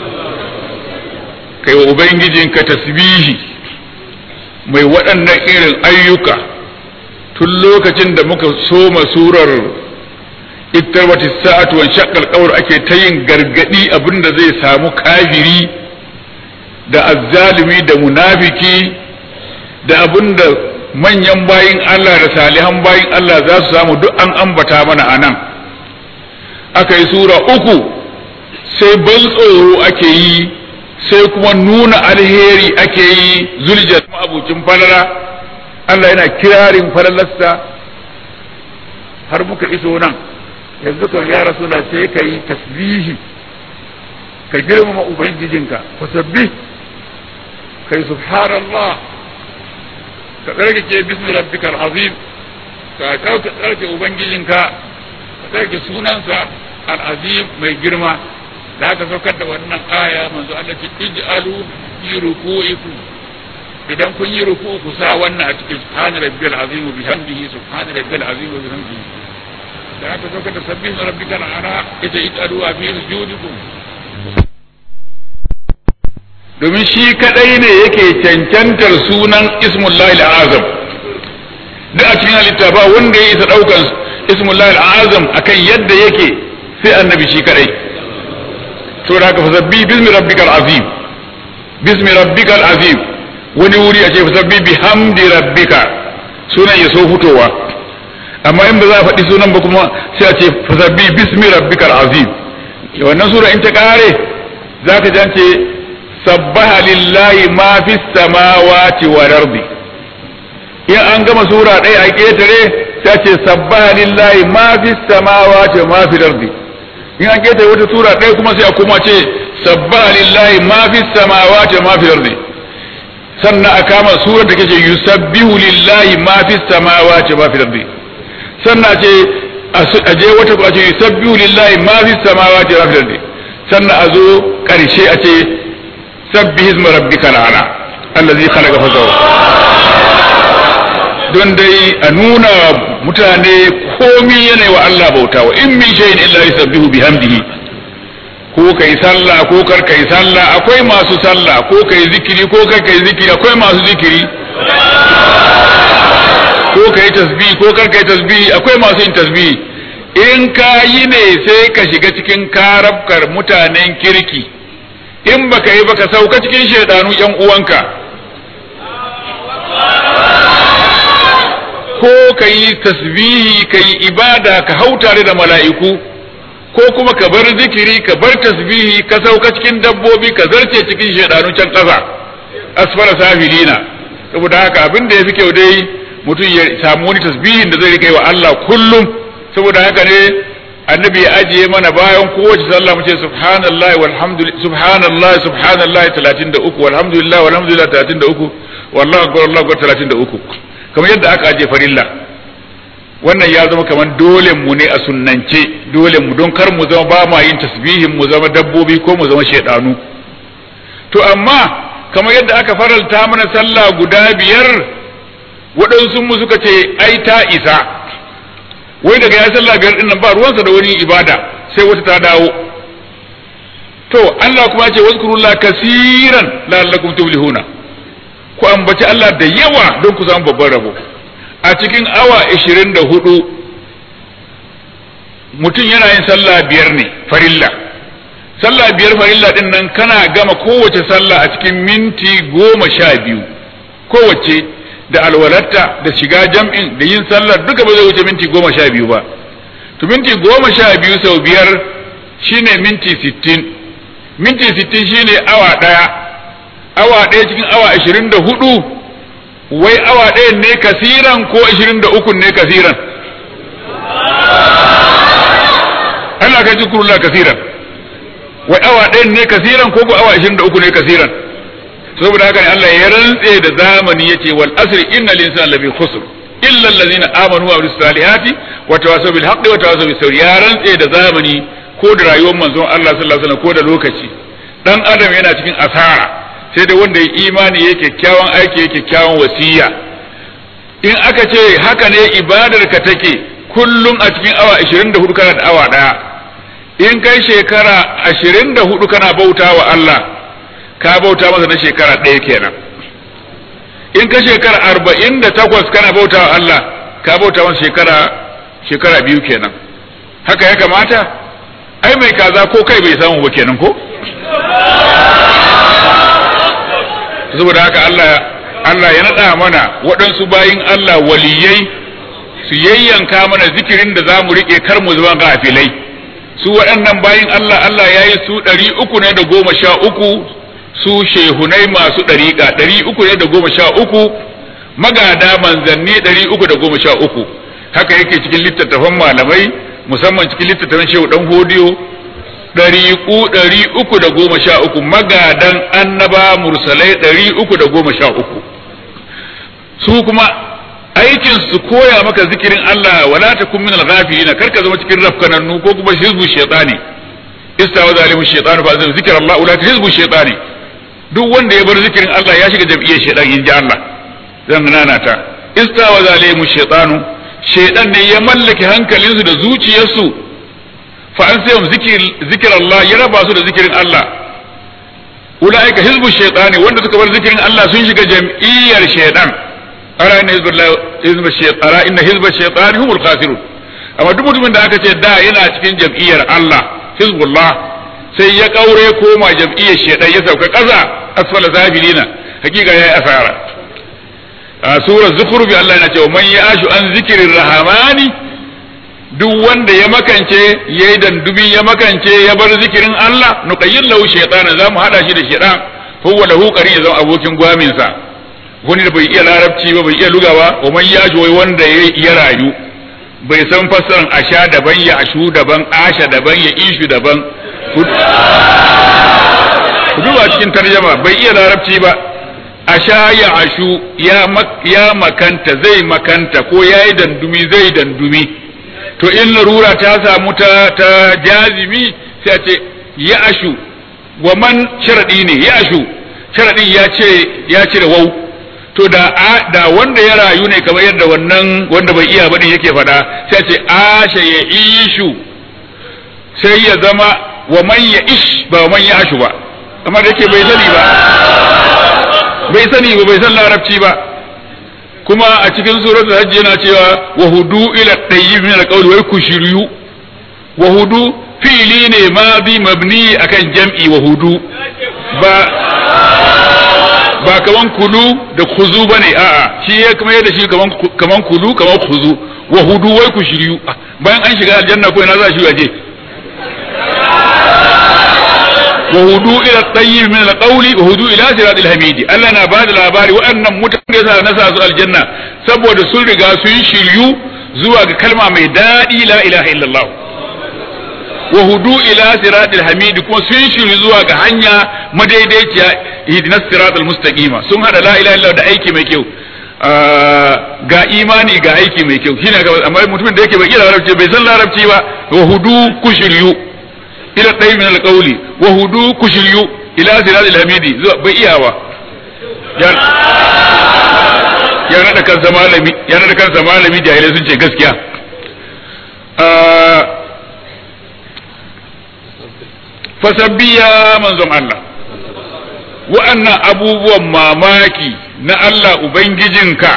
kai wa ubangijinka tasbihi mai waɗannan irin ayyuka tun lokacin da muka soma surar ittarwati sa'atu wa shaqqal qawr ake ta yin gargadi abinda zai samu kafiri da azzalimi da munafiki da abinda manyan bayin Allah da salihan bayin Allah za su samu duk an ambata mana anan aka yi sura uku sai ban tsoro ake yi sai kuma nuna alheri ake yi zuljar abucin falala Allah yana kirarin falalarsa har muka iso nan yanzu kan ya rasula sai ka yi tasbihi ka girmama ubangijinka fasabbih kai subhanallah ka tsarkake bismi rabbikal azim ka kauka tsarkake ubangijinka ka tsarkake sunansa al-azim mai girma da aka saukar da wannan aya manzo Allah ce ij'alu fi ruku'ikum idan kun yi ruku ku sa wannan a cikin subhana rabbil azim wa bihamdihi subhana rabbil azim wa bihamdihi da aka saukar da sabbih rabbikal ala ita ij'alu fi sujudikum domin shi kadai ne yake cancantar sunan ismullahi al-azam da a cikin halitta ba wanda ya isa daukan ismullahi al-azam akan yadda yake sai annabi shi kadai to da ka fasabbi bismi rabbikal azim bismi rabbikal azim wani wuri a ce fasabbi bihamdi rabbika sunan ya so fitowa amma in ba za a faɗi sunan ba kuma sai a ce fasabbi bismi rabbikal azim wannan sura in ta kare za ka jance sabbaha lillahi ma fi samawati wal ardi in an gama sura ɗaya a ketare sai ce sabbaha lillahi ma fi samawati wa ma fi ardi in an ketare wata sura ɗaya kuma sai a kuma ce sabbaha lillahi ma fi samawati wa ma fi ardi sannan a kama surar da kake yusabbihu lillahi ma fi samawati wa ma fi ardi sannan ce a je wata ko a ce yusabbihu lillahi ma fi samawati wa ma fi ardi sannan a zo ƙarshe a ce سبح اسم ربك الأعلى الذي خلق فسوى don dai a nuna mutane komi yana wa Allah bauta wa in min shay'in illa yusabbihu bihamdihi ko kai sallah ko kar kai sallah akwai masu sallah ko kai zikiri ko kar kai zikiri akwai masu zikiri ko kai tasbih ko kar kai tasbih akwai masu yin tasbih in ka yi ne sai ka shiga cikin karabkar mutanen kirki in baka yi baka sauka cikin shaidanu yan uwanka ko ka yi tasbihi ka yi ibada ka hau tare da mala'iku ko kuma ka bar zikiri ka bar tasbihi ka sauka cikin dabbobi ka zarce cikin shaidanu can ƙasa asfara safilina saboda haka abin da ya fi kyau dai mutum ya samu wani tasbihin da zai rika yi wa Allah kullum saboda haka ne annabi ya ajiye mana bayan kowace sallah mu ce subhanallahi walhamdulillah subhanallahi subhanallahi talatin da uku walhamdulillah walhamdulillah talatin da uku wallahu akbar wallahu akbar talatin da uku kamar yadda aka ajiye farilla wannan ya zama kamar dole mu ne a sunnance dole mu don kar mu zama ba ma yin tasbihin mu zama dabbobi ko mu zama shedanu to amma kamar yadda aka faralta mana sallah guda biyar waɗansu mu suka ce ai ta isa wai daga ya sallah biyar din nan ba ruwansa da wani ibada sai wata ta dawo to Allah kuma ya ce wazkurullah kaseeran la'allakum tuflihuna ku ambaci Allah da yawa don ku samu babban rabo a cikin awa ashirin da hudu mutum yana yin sallah biyar ne farilla sallah biyar farilla din nan kana gama kowace sallah a cikin minti goma sha biyu kowace da alwalatta da shiga jam'in da yin sallar duka ba zai wuce minti goma sha biyu ba to minti goma sha biyu sau biyar shine minti sittin minti sittin shine awa ɗaya awa ɗaya cikin awa ashirin da hudu wai awa ɗaya ne kasiran ko ashirin da uku ne kasiran Allah ka ji kurulla kasiran wai awa ɗaya ne kasiran ko ko awa ashirin da uku ne kasiran saboda haka ne Allah ya rantse da zamani yace wal asri innal insana lafi khusr illa allazina amanu wa amilus salihati wa tawassaw bil haqqi wa tawassaw bis sabr ya rantse da zamani ko da rayuwar manzon Allah sallallahu alaihi wasallam ko da lokaci dan adam yana cikin asara sai da wanda ya imani yake kyakkyawan aiki yake kyakkyawan wasiya in aka ce haka ne ibadar ka take kullum a cikin awa ashirin da hudu kana da awa daya in kai shekara ashirin da hudu kana bautawa Allah ka bauta masa na shekara ɗaya kenan in ka shekara arba'in da takwas kana bauta wa Allah ka bauta masa shekara shekara biyu kenan haka ya kamata ai mai kaza ko kai bai samu ba kenan ko saboda haka Allah Allah ya nada mana waɗansu bayin Allah waliyai su yayyanka mana zikirin da zamu rike kar mu zama gafilai su waɗannan bayin Allah Allah ya yi su ɗari uku ne da goma sha uku su shehunai masu ɗariƙa ɗari uku ne da goma sha uku magada manzanni ɗari uku da goma sha uku haka yake cikin littattafan malamai musamman cikin littattafan shehu ɗan hodiyo ɗariƙu ɗari uku da goma sha uku magadan annaba mursalai ɗari uku da goma sha uku su kuma aikin su koya maka zikirin Allah wala takun min al-ghafilin kar ka zama cikin rafkanannu ko kuma hizbu shaytani istawa zalimu shaytanu fa zikra Allah ulaka hizbu shaytani duk wanda ya bar zikirin Allah ya shiga jam'iyyar shaytan in ji Allah zan nana ta istawa zalimu shaytanu shaytan ne ya mallake hankalinsu da zuciyarsu fa an sai zikir zikir Allah ya raba su da zikirin Allah ulaika hizbu shaytani wanda suka bar zikirin Allah sun shiga jam'iyyar shaytan ara inna hizballahi hizbu shaytan ara inna hizba shaytani humul khasirun amma duk mutumin da aka ce da yana cikin jam'iyyar Allah hizbullah sai ya kaure koma jam'iyyar shaytan ya sauka kaza asfala safilina hakika yayi asara a surar zukhruf Allah yana cewa man ya'ashu an zikrir rahmani duk wanda ya makance yayi dandubi ya makance ya bar zikirin Allah nuqayyil lahu shaytana zamu hada shi da shaytan huwa lahu qarin ya zama abokin gwamin sa wani da bai iya larabci ba bai iya lugawa wa man ya'ashu wai wanda ya rayu bai san fassaran asha daban ya ashu daban asha daban ya ishu daban ku duba cikin tarjama bai iya larabci ba asha ya ashu ya ya makanta zai makanta ko yayi dandumi zai dandumi to in larura ta samu ta ta jazimi sai a ce ya ashu wa man sharadi ne ya ashu sharadin ya ce ya cire wau to da da wanda ya rayu ne kamar yadda wannan wanda bai iya bane yake faɗa sai ce asha ya ishu sai ya zama wa man ya ish ba man ya ashu ba amma da yake bai sani ba bai sani ba bai san larabci ba kuma a cikin suratul hajj yana cewa wa hudu ila tayyib min alqawl wa kushriyu wa hudu fi'li ne madi mabni akan jam'i wa hudu ba ba kaman kulu da khuzu bane a'a shi ya kuma yadda shi kaman kaman kulu kaman khuzu wa hudu wai kushriyu bayan an shiga aljanna ko ina za shi waje wa hudu ila tayyib min alqawli wa hudu ila siratil hamidi Allah na bada labari waɗannan mutane da na sa su aljanna saboda sun riga sun shiryu zuwa ga kalma mai dadi la ilaha illallah wa hudu ila siratil hamidi kuma sun shiryu zuwa ga hanya madaidaiciya ihdinas siratal mustaqima sun hada la ilaha illallah da aiki mai kyau ga imani ga aiki mai kyau shine amma mutumin da yake bai iya larabci bai san larabci ba wa hudu kushiryu ila ɗaya min alƙauli wa hudu kushiryu ila siratil hamidi bai iya ba ya nada kansa malami ya nada kansa malami jahilai sun ce gaskiya fasabbiya manzon Allah wa'annan abubuwan mamaki na Allah ubangijinka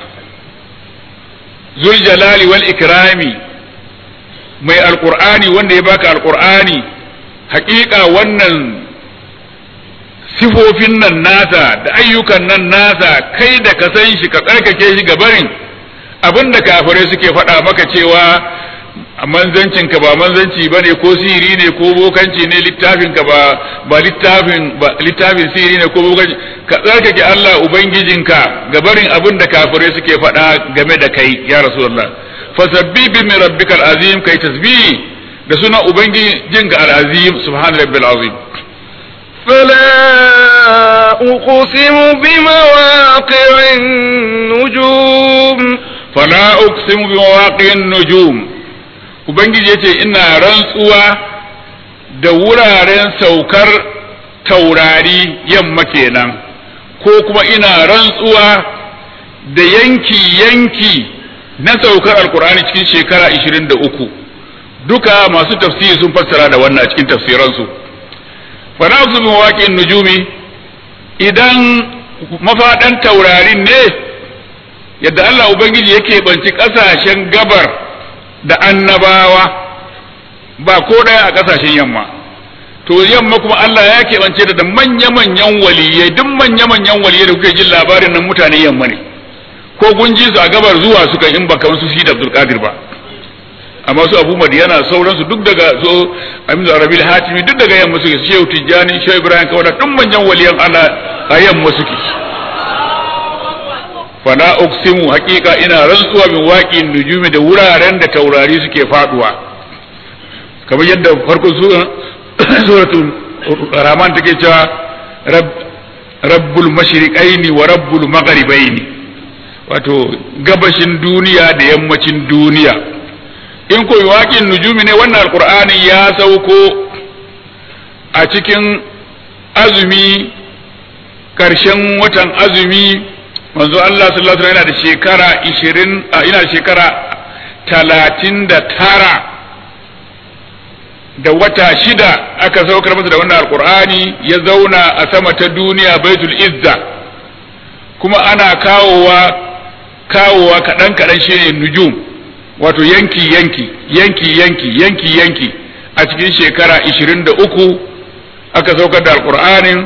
zul jalali wal ikrami mai alkur'ani wanda ya baka alkur'ani hakika wannan sifofin nan nasa da ayyukan nan nasa kai da ka san shi ka tsarkake shi gabarin abinda kafirai suke faɗa maka cewa manzancin ka ba manzanci bane ko sihiri ne ko bokanci ne littafin ka ba ba littafin ba littafin sihiri ne ko bokanci ka tsarkake Allah ubangijinka gabarin abinda kafirai suke faɗa game da kai ya rasulullah fasabbi bi rabbikal azim kai tasbih da suna ubangijinka al-azim subhana rabbil azim فلا أقسم بمواقع النجوم فلا أقسم بمواقع النجوم ubangiji yace ina rantsuwa da wuraren saukar taurari yamma kenan ko kuma ina rantsuwa da yanki yanki na saukar alkur'ani cikin shekara ishirin da uku duka masu tafsiri sun fassara da wannan a cikin tafsiransu fa na'udhu bi mawaqi'in nujumi idan mafadan taurarin ne yadda Allah ubangiji yake banci kasashen gabar da annabawa ba ko daya a kasashen yamma to yamma kuma Allah ya keɓance da manya-manyan waliyai duk manya-manyan waliyai da kuke jin labarin nan mutanen yamma ne ko kun ji su a gabar zuwa suka in ba kamar su shi da Abdul Qadir ba amma su Abu Madiyana sauransu duk daga so Amin Arabil Hatimi duk daga yamma suke Shehu Tijjani Shehu Ibrahim kawai duk manyan waliyan Allah a yamma suke fala uqsimu haqiqa ina rantsuwa min waqin nujumi da wuraren da taurari suke faduwa kamar yadda farkon suratul Rahman take cewa rabb rabbul mashriqaini wa rabbul maghribaini wato gabashin duniya da yammacin duniya in koyi waƙin nujumi ne wannan alqur'ani ya sauko a cikin azumi karshen watan azumi manzo Allah sallallahu alaihi wasallam yana da shekara ishirin ina da shekara talatin da tara da wata shida aka saukar masa da wannan alqur'ani ya zauna a sama ta duniya baitul izza kuma ana kawowa kawowa kadan kadan shine nujum wato yanki yanki yanki yanki yanki yanki a cikin shekara ishirin da uku aka saukar da alqur'anin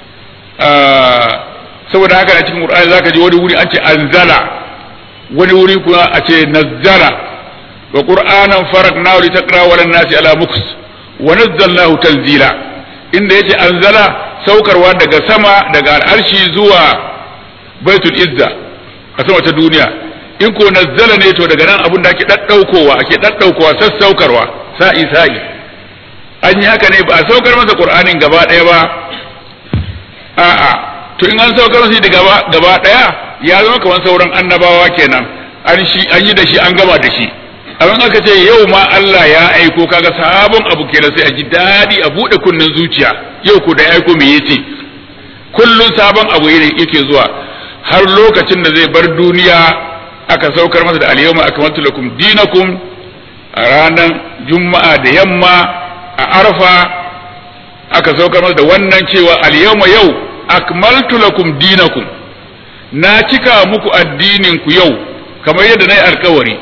saboda haka a cikin Qur'ani zaka ji wani wuri an ce anzala wani wuri kuma a ce nazzala wa qur'anan faraqnahu litaqra wa lin-nasi ala muks wa nazzalnahu tanzila inda yace anzala saukarwa daga sama daga al'arshi zuwa baitul izza a sama ta duniya in ko nazzala ne to daga nan abun da ake daddaukowa ake daddaukowa sassaukarwa sa'i sa'i an yi haka ne ba a saukar masa Qur'anin gaba daya ba a'a to in an saukar shi da gaba gaba daya ya zama kamar sauran annabawa kenan an shi an yi da shi an gama da shi abin aka ce yau ma Allah ya aiko kaga sabon abu kenan sai a ji dadi a bude kunnen zuciya yau ko da ya aiko me yace kullun sabon abu yake zuwa har lokacin da zai bar duniya aka saukar masa da al-yawma akmaltu lakum dinakum a ranar juma'a da yamma a arfa aka saukar masa da wannan cewa al-yawma yau akmaltu lakum dinakum na cika muku addinin ku yau kamar yadda nayi alkawari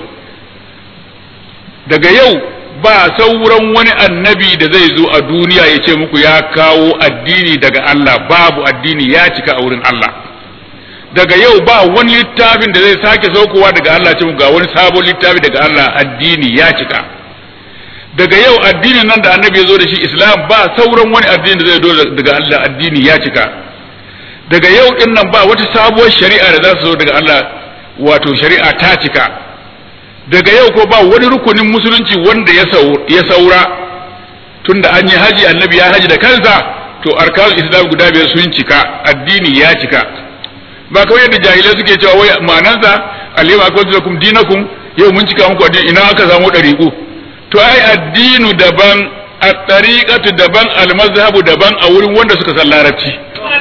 daga yau ba sauran wani annabi da zai zo a duniya ya ce muku ya kawo addini daga Allah, babu addini ya cika a wurin Allah. Daga yau ba wani littafin da zai sake saukowa daga Allah ce ga wani sabon littafi daga Allah, addini ya cika. Daga yau addinin nan da annabi ya zo da shi Islam ba sauran wani addini da zai zo daga Allah, addini ya cika. Daga yau din nan ba wata sabuwar shari'a da za su zo daga Allah, wato shari'a ta cika. Daga yau ko ba wani rukunin musulunci wanda ya saura tunda an yi haji annabi ya haji da kansa to arkanul islam guda biyar sun cika, addini ya cika. Ba kawai yadda jahilai suke cewa wai ma'anansa alyawma akmaltu lakum dinakum yau mun cika muku addini, ina aka samu dariku to ai addinu daban at-tariqatu daban al-mazhabu daban a wurin wanda suka san larabci.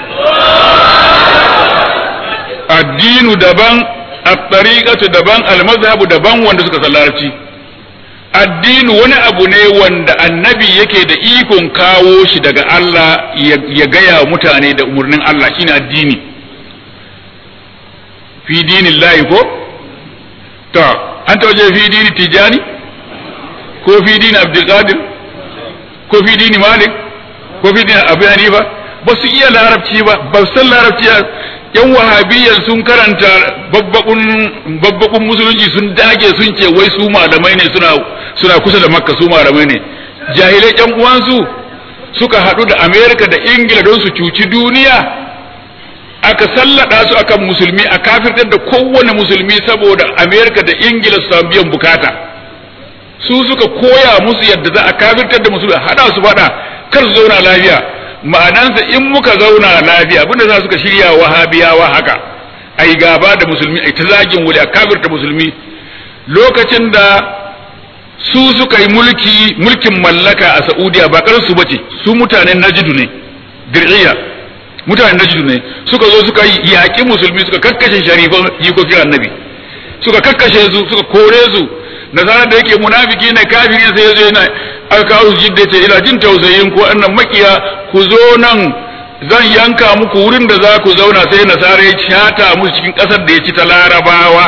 Addinu daban at-tariqatu daban al-mazhabu daban wanda suka san larabci. Addinu wani abu ne wanda annabi yake da ikon kawo shi daga Allah ya gaya mutane da umurnin Allah, shine addini. Fi dinillahi ko to an ta waje fi dini tijani ko fi dini abdul qadir ko fi dini malik ko fi dini abu hanifa ba su iya larabci ba, ba su san larabci. Yan wahabiyyan sun karanta babbakun babbakun musulunci sun dage sun ce wai su malamai ne, suna suna kusa da makka, su malamai ne. Jahilai yan uwansu suka haɗu da Amerika da Ingila don su cuci duniya, aka sallada su akan musulmi, a kafirtar da kowane musulmi saboda Amerika da Ingila su samu biyan bukata. Su suka koya musu yadda za a kafirtar da musulmi, hada su fada kar su zauna lafiya. Ma'anansa in muka zauna lafiya abinda za suka shirya wahabiyawa haka, ai gaba da musulmi, ai ta zagin wuri, a kafirta musulmi. Lokacin da su suka yi mulki mulkin mallaka a Saudiya ba karin su bace, su mutanen Najd ne, Dir'iyya mutanen Najd ne suka zo suka yi yaƙi musulmi, suka kakkashe sharifan jikokin annabi, suka kakkashe su, suka kore su. Nasara da yake munafiki ne, kafiri sai yazo yana aka kawo jidda ce ina jin tausayin ko annan makiya, ku zo nan zan yanka muku wurin da za ku zauna. Sai nasara ya shata musu cikin kasar da ya ci ta Larabawa,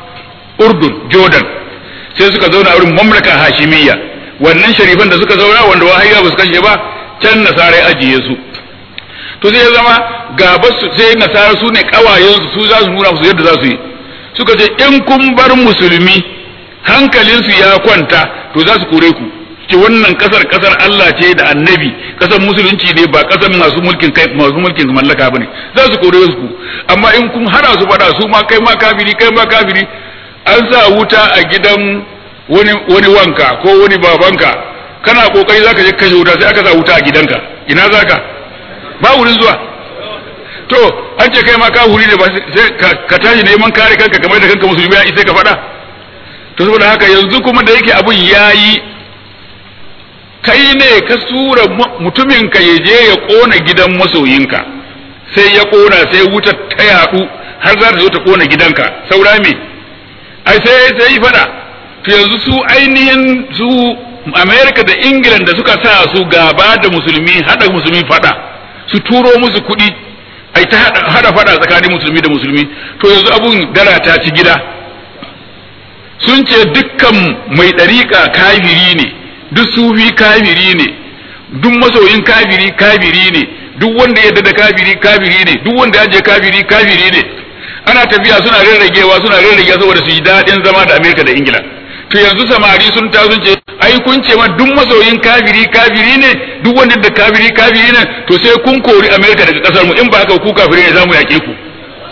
Urdun, Jordan, sai suka zauna wurin mamlaka Hashimiyya. Wannan sharifan da suka zauna wanda wahayiya ba su kashe ba, can nasara ya ajiye su. To sai ya zama gaba su, sai nasara su ne kawayen su, su za su nuna musu yadda za su yi. Suka ce in kun bar musulmi hankalinsu ya kwanta to za su kore ku, ce wannan kasar kasar Allah ce da annabi, kasar musulunci ne ba kasar masu mulkin kai masu mulkin mallaka bane, za su kore su. Amma in kun hada su fada su ma kai ma kafiri kai ma kafiri, an sa wuta a gidan wani wani wanka ko wani babanka, kana kokari zaka je kashe wuta sai aka sa wuta a gidanka, ina zaka? Ba wurin zuwa. To an ce kai ma kafiri ne ba sai ka tashi neman kare kanka kamar da kanka musulmi ya sai ka fada. To saboda haka yanzu kuma da yake abun yayi, kai ne ka sura mutumin ka ya je ya kona gidan masoyinka, sai ya kona, sai wuta ta yadu har za ta zo ta kona gidanka, saura me? Ai sai sai fada. To yanzu su ainihin su America da England da suka sa su gaba da musulmi, hada musulmi fada, su turo musu kuɗi, ai ta hada fada tsakanin musulmi da musulmi. To yanzu abun dara ta ci gida. Sun ce dukkan mai ɗariƙa kafiri ne, duk sufi kafiri ne, duk masoyin kafiri kafiri ne, duk wanda ya da kafiri kafiri ne, duk wanda ya je kafiri kafiri ne. Ana tafiya suna rarragewa suna rarrage saboda su yi daɗin zama da Amerika da Ingila. To yanzu samari sun ta sun ce ai kun ce ma duk masoyin kafiri kafiri ne, duk wanda da kafiri kafiri ne, to sai kun kori Amerika daga ƙasar mu, in ba haka ku kafiri ne za mu yaƙe ku.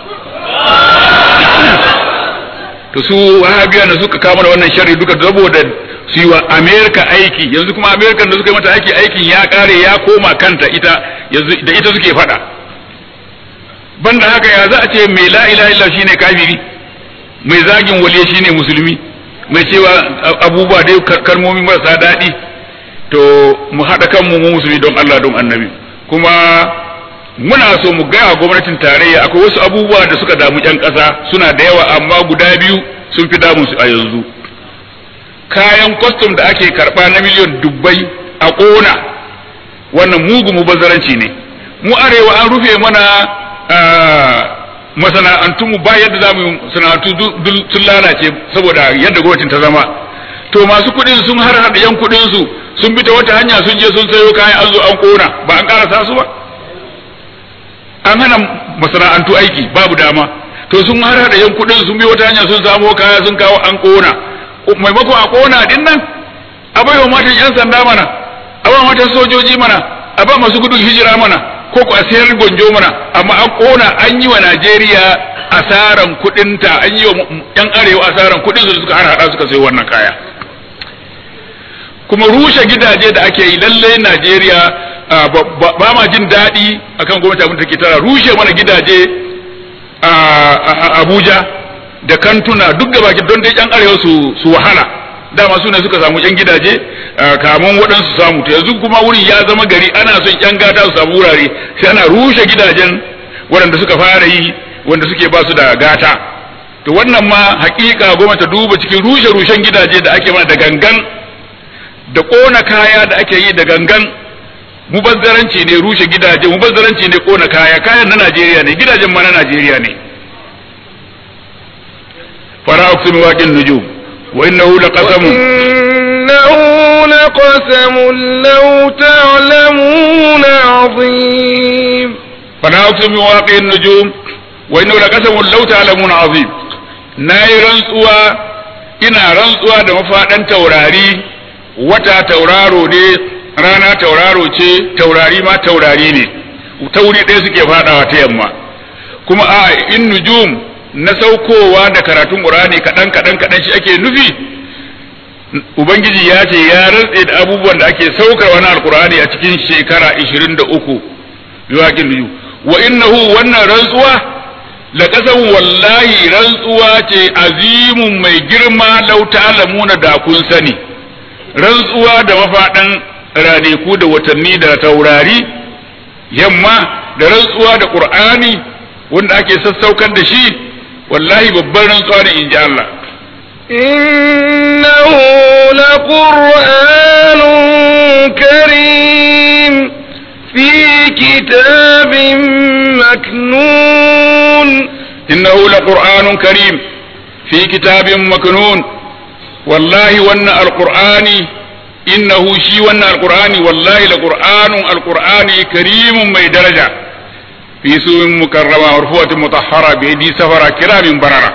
To su wahabiya da suka kama da wannan sharri duka saboda su yi wa Amerika aiki. Yanzu kuma Amerika da suka yi mata aiki, aikin ya kare ya koma kanta ita, yanzu da ita suke fada. Banda haka ya za a ce mai la ilaha illa shine kafiri, mai zagin waliya shine musulmi, mai cewa abubuwa dai kalmomi marasa daɗi. To mu haɗa kanmu mu musulmi don Allah don annabi. Kuma muna so mu gaya gwamnatin tarayya akwai wasu abubuwa da suka damu ƴan ƙasa suna da yawa amma guda biyu sun fi damun su a yanzu. Kayan kwastom da ake karɓa na miliyan dubbai a ƙona wannan mugu mubazzaranci ne. Mu arewa an rufe mana masana'antunmu ba yadda za mu sana'antu sun lalace saboda yadda gwamnatin ta zama. To masu kuɗin sun har haɗa yan kuɗin su sun bi ta wata hanya sun je sun sayo kayan an zo an ƙona ba an ƙarasa su ba. An hana masana'antu aiki babu dama to sun har hada yan kudin sun bi wata hanya sun samo kaya sun kawo an kona maimakon a kona din nan a bai wa matan yan sanda mana a ba matan sojoji mana a ba masu gudun hijira mana ko ku a sayar gonjo mana amma an kona an yi wa Najeriya asaran kudin ta an yi wa yan arewa asaran kudin su suka har hada suka sayi wannan kaya kuma rushe gidaje da ake yi lalle Najeriya ba ma jin daɗi akan gwamnati abin da take tara rushe mana gidaje a Abuja da kantuna duk da baki don dai yan arewa su su wahala dama su ne suka samu yan gidaje kamun waɗansu samu to yanzu kuma wurin ya zama gari ana son yan gata su samu wurare sai ana rushe gidajen waɗanda suka fara yi wanda suke ba su da gata to wannan ma hakika gwamnati duba cikin rushe rushen gidaje da ake mana da gangan da ƙona kaya da ake yi da gangan mubazzaranci ne rushe gidaje mubazzaranci ne kona kaya kayan na Najeriya ne gidajen ma na Najeriya ne fara aqsim waqin nujum wa innahu laqasam innahu laqasam law ta'lamuna 'azim fara aqsim waqin nujum wa innahu laqasam law ta'lamuna 'azim nayi rantsuwa ina rantsuwa da mafadan taurari wata tauraro ne rana tauraro ce taurari ma taurari ne tauri ɗaya suke fadawa ta yamma kuma a in nujum na saukowa da karatun Qur'ani kaɗan kaɗan kaɗan shi ake nufi ubangiji ya ce ya rantse da abubuwan da ake saukar wani alqur'ani a cikin shekara ishirin da uku biwaqin nujum wa innahu wannan rantsuwa laqasam wallahi rantsuwa ce azimun mai girma law ta'lamuna da kun sani rantsuwa da mafadan ranaku da watanni da taurari yamma da rantsuwa da Qur'ani wanda ake sassaukar da shi wallahi babban rantsuwa ne inji Allah innahu laqur'anun karim fi kitabin maknun innahu laqur'anun karim fi kitabin maknun wallahi wannan alqur'ani innahu shi wannan alqur'ani wallahi alqur'anun alqur'ani karimun mai daraja fi sumin mukarrama marfu'atin mutahhara bi yadi safara kiramin barara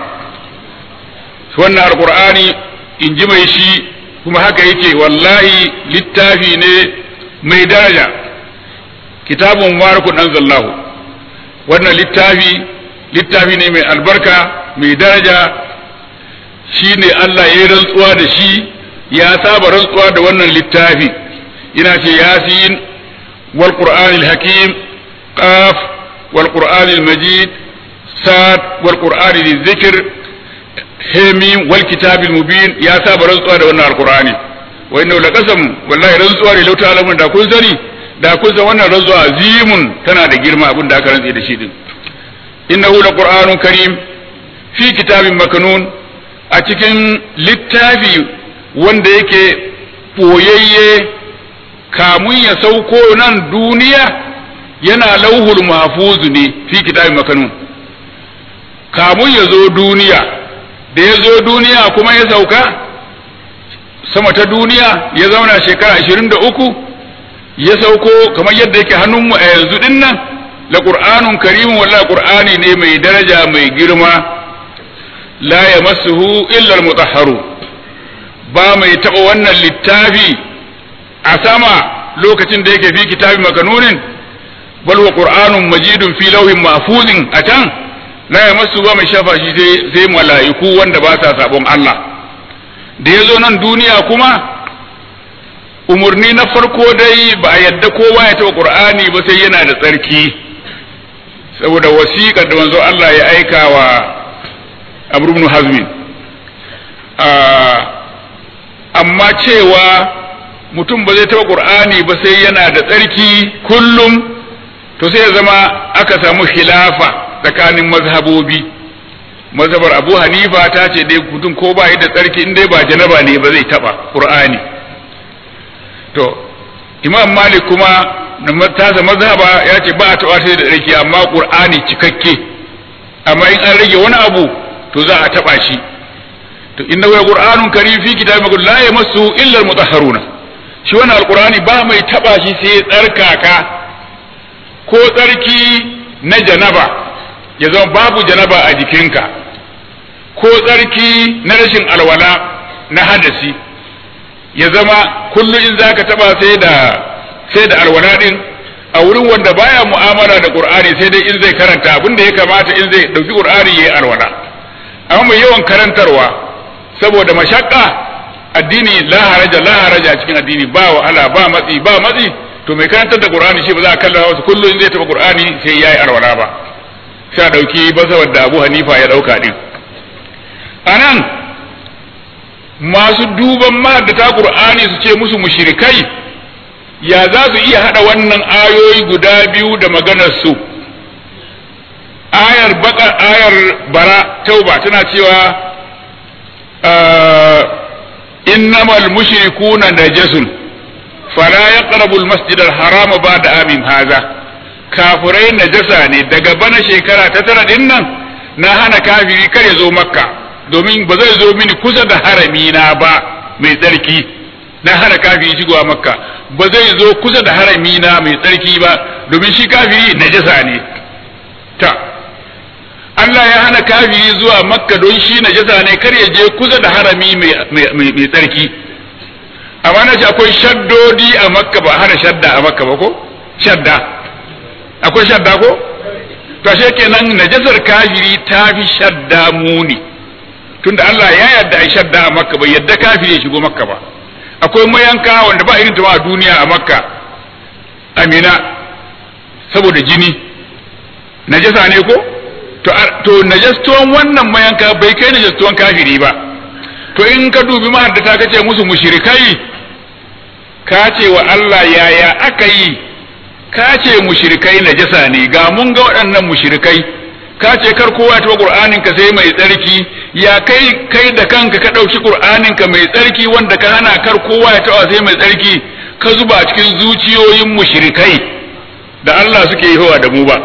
wannan alqur'ani inji mai shi kuma haka yake wallahi littafi ne mai daraja kitabun mubarakun anzalallahu wannan littafi littafi ne mai albarka mai daraja shine Allah ya rantsuwa da shi ya saba rantsuwa da wannan littafi ina ce yasin wal qur'anil hakim qaf wal qur'anil majid sad wal qur'anil zikr hamim wal kitabil mubin ya saba rantsuwa da wannan alqur'ani wa innahu laqasam wallahi rantsuwa ne lauta alamun da kun sani da kun san wannan rantsuwa azimun tana da girma abin da aka rantse da shi din innahu laqur'anun karim fi kitabin maknun a cikin littafi wanda yake boyayye kamun ya sauko nan duniya yana lauhul mahfuz ne fi kitabin makanun kamun ya zo duniya da ya zo duniya kuma ya sauka sama ta duniya ya zauna shekara ashirin da uku ya sauko kamar yadda yake hannunmu a yanzu din nan la qur'anun karimun wallahi qur'ani ne mai daraja mai girma la yamassuhu illa al-mutahharun ba mai taɓa wannan littafi a sama lokacin da yake fi kitabin makanunin bal wa qur'anun majidun fi lawhin mahfuzin a can la yamassu ba mai shafa shi sai sai mala'iku wanda ba sa sabon Allah da yazo nan duniya kuma umurni na farko dai ba a yadda kowa ya taɓa qur'ani ba sai yana da tsarki saboda wasiƙar da manzo Allah ya aika wa Amr ibn Hazm amma cewa mutum ba zai taɓa ƙur'ani ba sai yana da tsarki kullum to sai ya zama aka samu khilafa tsakanin mazhabobi. Mazhabar Abu Hanifa ta ce dai mutum ko ba da tsarki in dai ba janaba ne ba zai taba Qur'ani. To Imam Malik kuma tasa mazhaba ya ce ba a taba sai da tsarki amma Qur'ani cikakke, amma in an rage wani abu to za a taba shi. To inna wa Qur'anun karim fi kitabin la yamassu illa al-mutahharuna, shi wannan alqur'ani ba mai taba shi sai tsarkaka, ko tsarki na janaba ya zama babu janaba a jikinka, ko tsarki na rashin alwala na hadasi ya zama kullu in zaka taba sai da sai da alwala din a wurin wanda baya mu'amala da Qur'ani, sai dai in zai karanta abin da ya kamata in zai dauki Qur'ani yayi alwala. Amma mai yawan karantarwa saboda mashakka addini la haraja la haraja cikin addini ba wahala ba matsi ba matsi, to mai karantar da Qur'ani shi ba za a kalla wasu kullu in zai taba Qur'ani sai yayi alwala ba. Sai dauki basawar da Abu Hanifa ya dauka din. Anan masu duban mahaddata Qur'ani su ce musu mushrikai, ya za su iya hada wannan ayoyi guda biyu da maganar su? Ayar baka ayar bara tauba tana cewa innamal mushrikuna najasun fala yaqrabu al-masjid al-haram ba'da amin hadha. Kafirai najasa ne, daga bana shekara ta tara din nan na hana kafiri kar ya zo Makka, domin ba zai zo mini kusa da harami na ba mai tsarki. Na hana kafiri shigowa Makka, ba zai zo kusa da harami na mai tsarki ba domin shi kafiri najasa ne. Ta Allah ya hana kafiri zuwa Makka don shi najasa ne, kar ya je kusa da harami mai tsarki. Amma na ce akwai shaddodi a Makka, ba hana shadda a Makka ba ko? Shadda akwai shadda ko? To ashe kenan najasar kafiri ta fi shadda muni, tunda Allah ya yarda ai shadda a Makka, bai yarda kafiri ya shigo Makka ba. Akwai mayanka wanda ba irin ta a duniya a Makka, Amina, saboda jini najasa ne ko? To, to najastuwan wannan mayanka bai kai najastuwan kafiri ba. To in ka dubi mahaddata ka ce musu mushrikai, ka ce wa Allah yaya aka yi, ka ce mushrikai najasa ne, ga mun ga waɗannan mushrikai, ka ce kar kowa ta Qur'anin ka sai mai tsarki, ya kai kai da kanka ka ɗauki Qur'anin ka mai tsarki wanda ka hana kar kowa ya taɓa sai mai tsarki, ka zuba a cikin zuciyoyin mushrikai, da Allah suke yi hawa da mu ba.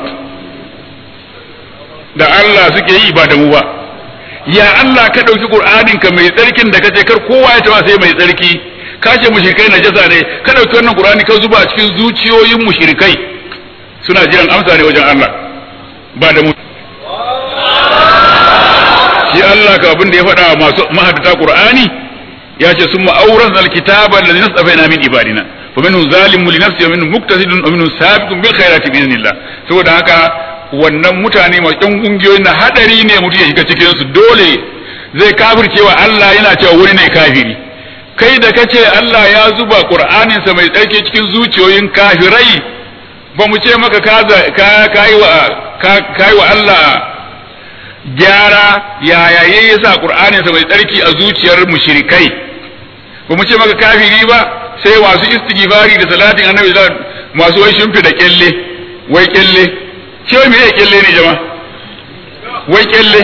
Da Allah suke yi ba da mu ba. Ya Allah ka ɗauki Qur'anin ka mai tsarkin da kace kar kowa ya taɓa sai mai tsarki, ka ce mushrikai najasa ne, ka ɗauki wannan Qur'ani ka zuba a cikin zuciyoyin mushrikai, suna jiran amsa ne wajen Allah ba da mu. Shi Allah ka abin da ya faɗa masu mahaddata Qur'ani ya ce summa awrasna alkitaba alladhi nastafaina min ibadina fa minhu zalimun li nafsihi wa minhu muqtasidun wa minhu sabiqun bil khairati bi idhnillah. Saboda haka wannan mutane masu ɗan ƙungiyoyin na hadari ne mutum ya shiga cikin su, dole zai kafircewa Allah yana cewa wani ne kafiri. Kai da kace Allah ya zuba Qur'anin sa mai tsarki cikin zuciyoyin kafirai, ba mu ce maka ka kai wa kai wa Allah gyara yaya yayi sa Qur'anin sa mai tsarki a zuciyar mushrikai. Ba mu ce maka kafiri ba, sai masu istighfari da salatin annabi masu wai shimfi da kelle, wai kelle ce me ya kelle ne jama'a, wai kelle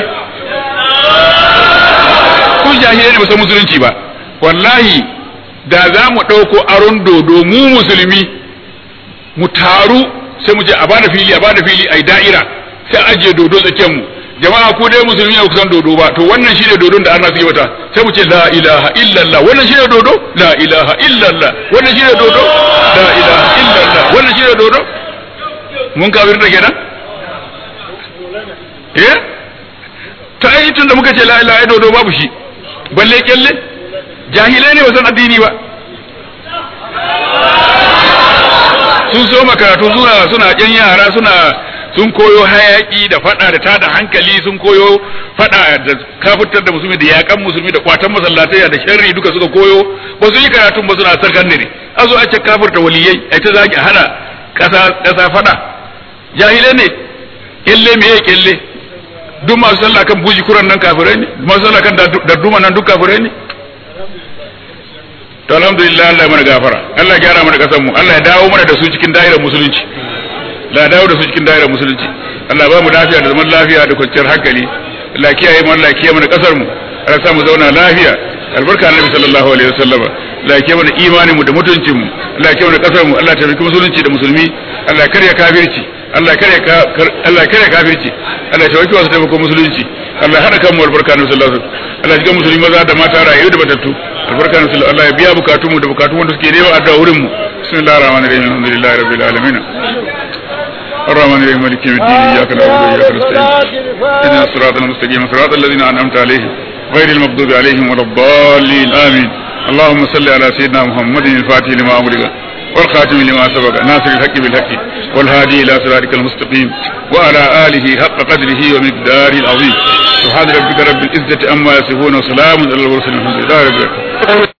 kun jahilai ne ba san musulunci ba. Wallahi da za mu ɗauko aron dodo mu musulmi mu taru sai mu ce a bada fili a bada fili a da'ira sai ajiye dodo tsakiyar mu, jama'a ku dai musulmi ne ku san dodo ba, to wannan shine dodon da Allah suke wata, sai mu ce la ilaha illallah, wannan shine dodo, la ilaha illallah, wannan shine dodo, la ilaha illallah, wannan shine dodo. Mun kafir da kenan eh ta ai tun da muka ce la ilaha dodo babu shi, balle kelle. Jahilai ne ba san addini ba, sun so makaratu suna suna ƴan yara suna sun koyo hayaki da fada da tada hankali, sun koyo fada da kafirtar da musulmi da yakan musulmi da kwatan masallatai da sharri duka suka koyo, ba su yi karatun ba suna sarkan ne a zo a ce kafirta waliyai ai ta zaki hana kasa kasa fada. Jahilai ne, kelle me ya kelle, duk masu sallah kan buji kuran nan kafirai ne, masu sallah kan darduma nan duk kafirai ne. To alhamdulillah Allah ya mana gafara, Allah ya gyara mana kasan mu, Allah ya dawo mana da su cikin da'irar musulunci. Allah dawo da su cikin da'irar musulunci Allah ba mu lafiya da zaman lafiya da kwanciyar hankali Allah kiyaye mu Allah kiyaye mana kasar mu Allah sa mu zauna lafiya albarka annabi sallallahu alaihi wasallam Allah kiyaye mana imanin mu da mutuncin mu Allah kiyaye mana kasar mu Allah taimaki musulunci da musulmi Allah karya kafirci Allah karya Allah karya kafirci Allah taimaki wasu taimako musulunci Allah hada kan mu albarka annabi sallallahu alaihi wasallam Allah jiga musulmi maza da mata rayu da batattu albarka annabi sallallahu Allah ya biya bukatun mu da bukatun wanda suke nema addu'a wurin mu bismillahir rahmanir rahim alhamdulillahi rabbil alamin الرحمن الرحيم مالك يوم الدين إياك نعبد وإياك نستعين اهدنا الصراط المستقيم صراط الذين أنعمت عليهم غير المغضوب عليهم ولا الضالين آمين اللهم صل على سيدنا محمد الفاتح لما أغلق والخاتم لما سبق ناصر الحق بالحق والهادي إلى صراطك المستقيم وعلى آله حق قدره ومقداره العظيم سبحان ربك رب العزة عما يصفون وسلام على المرسلين الحمد لله رب العالمين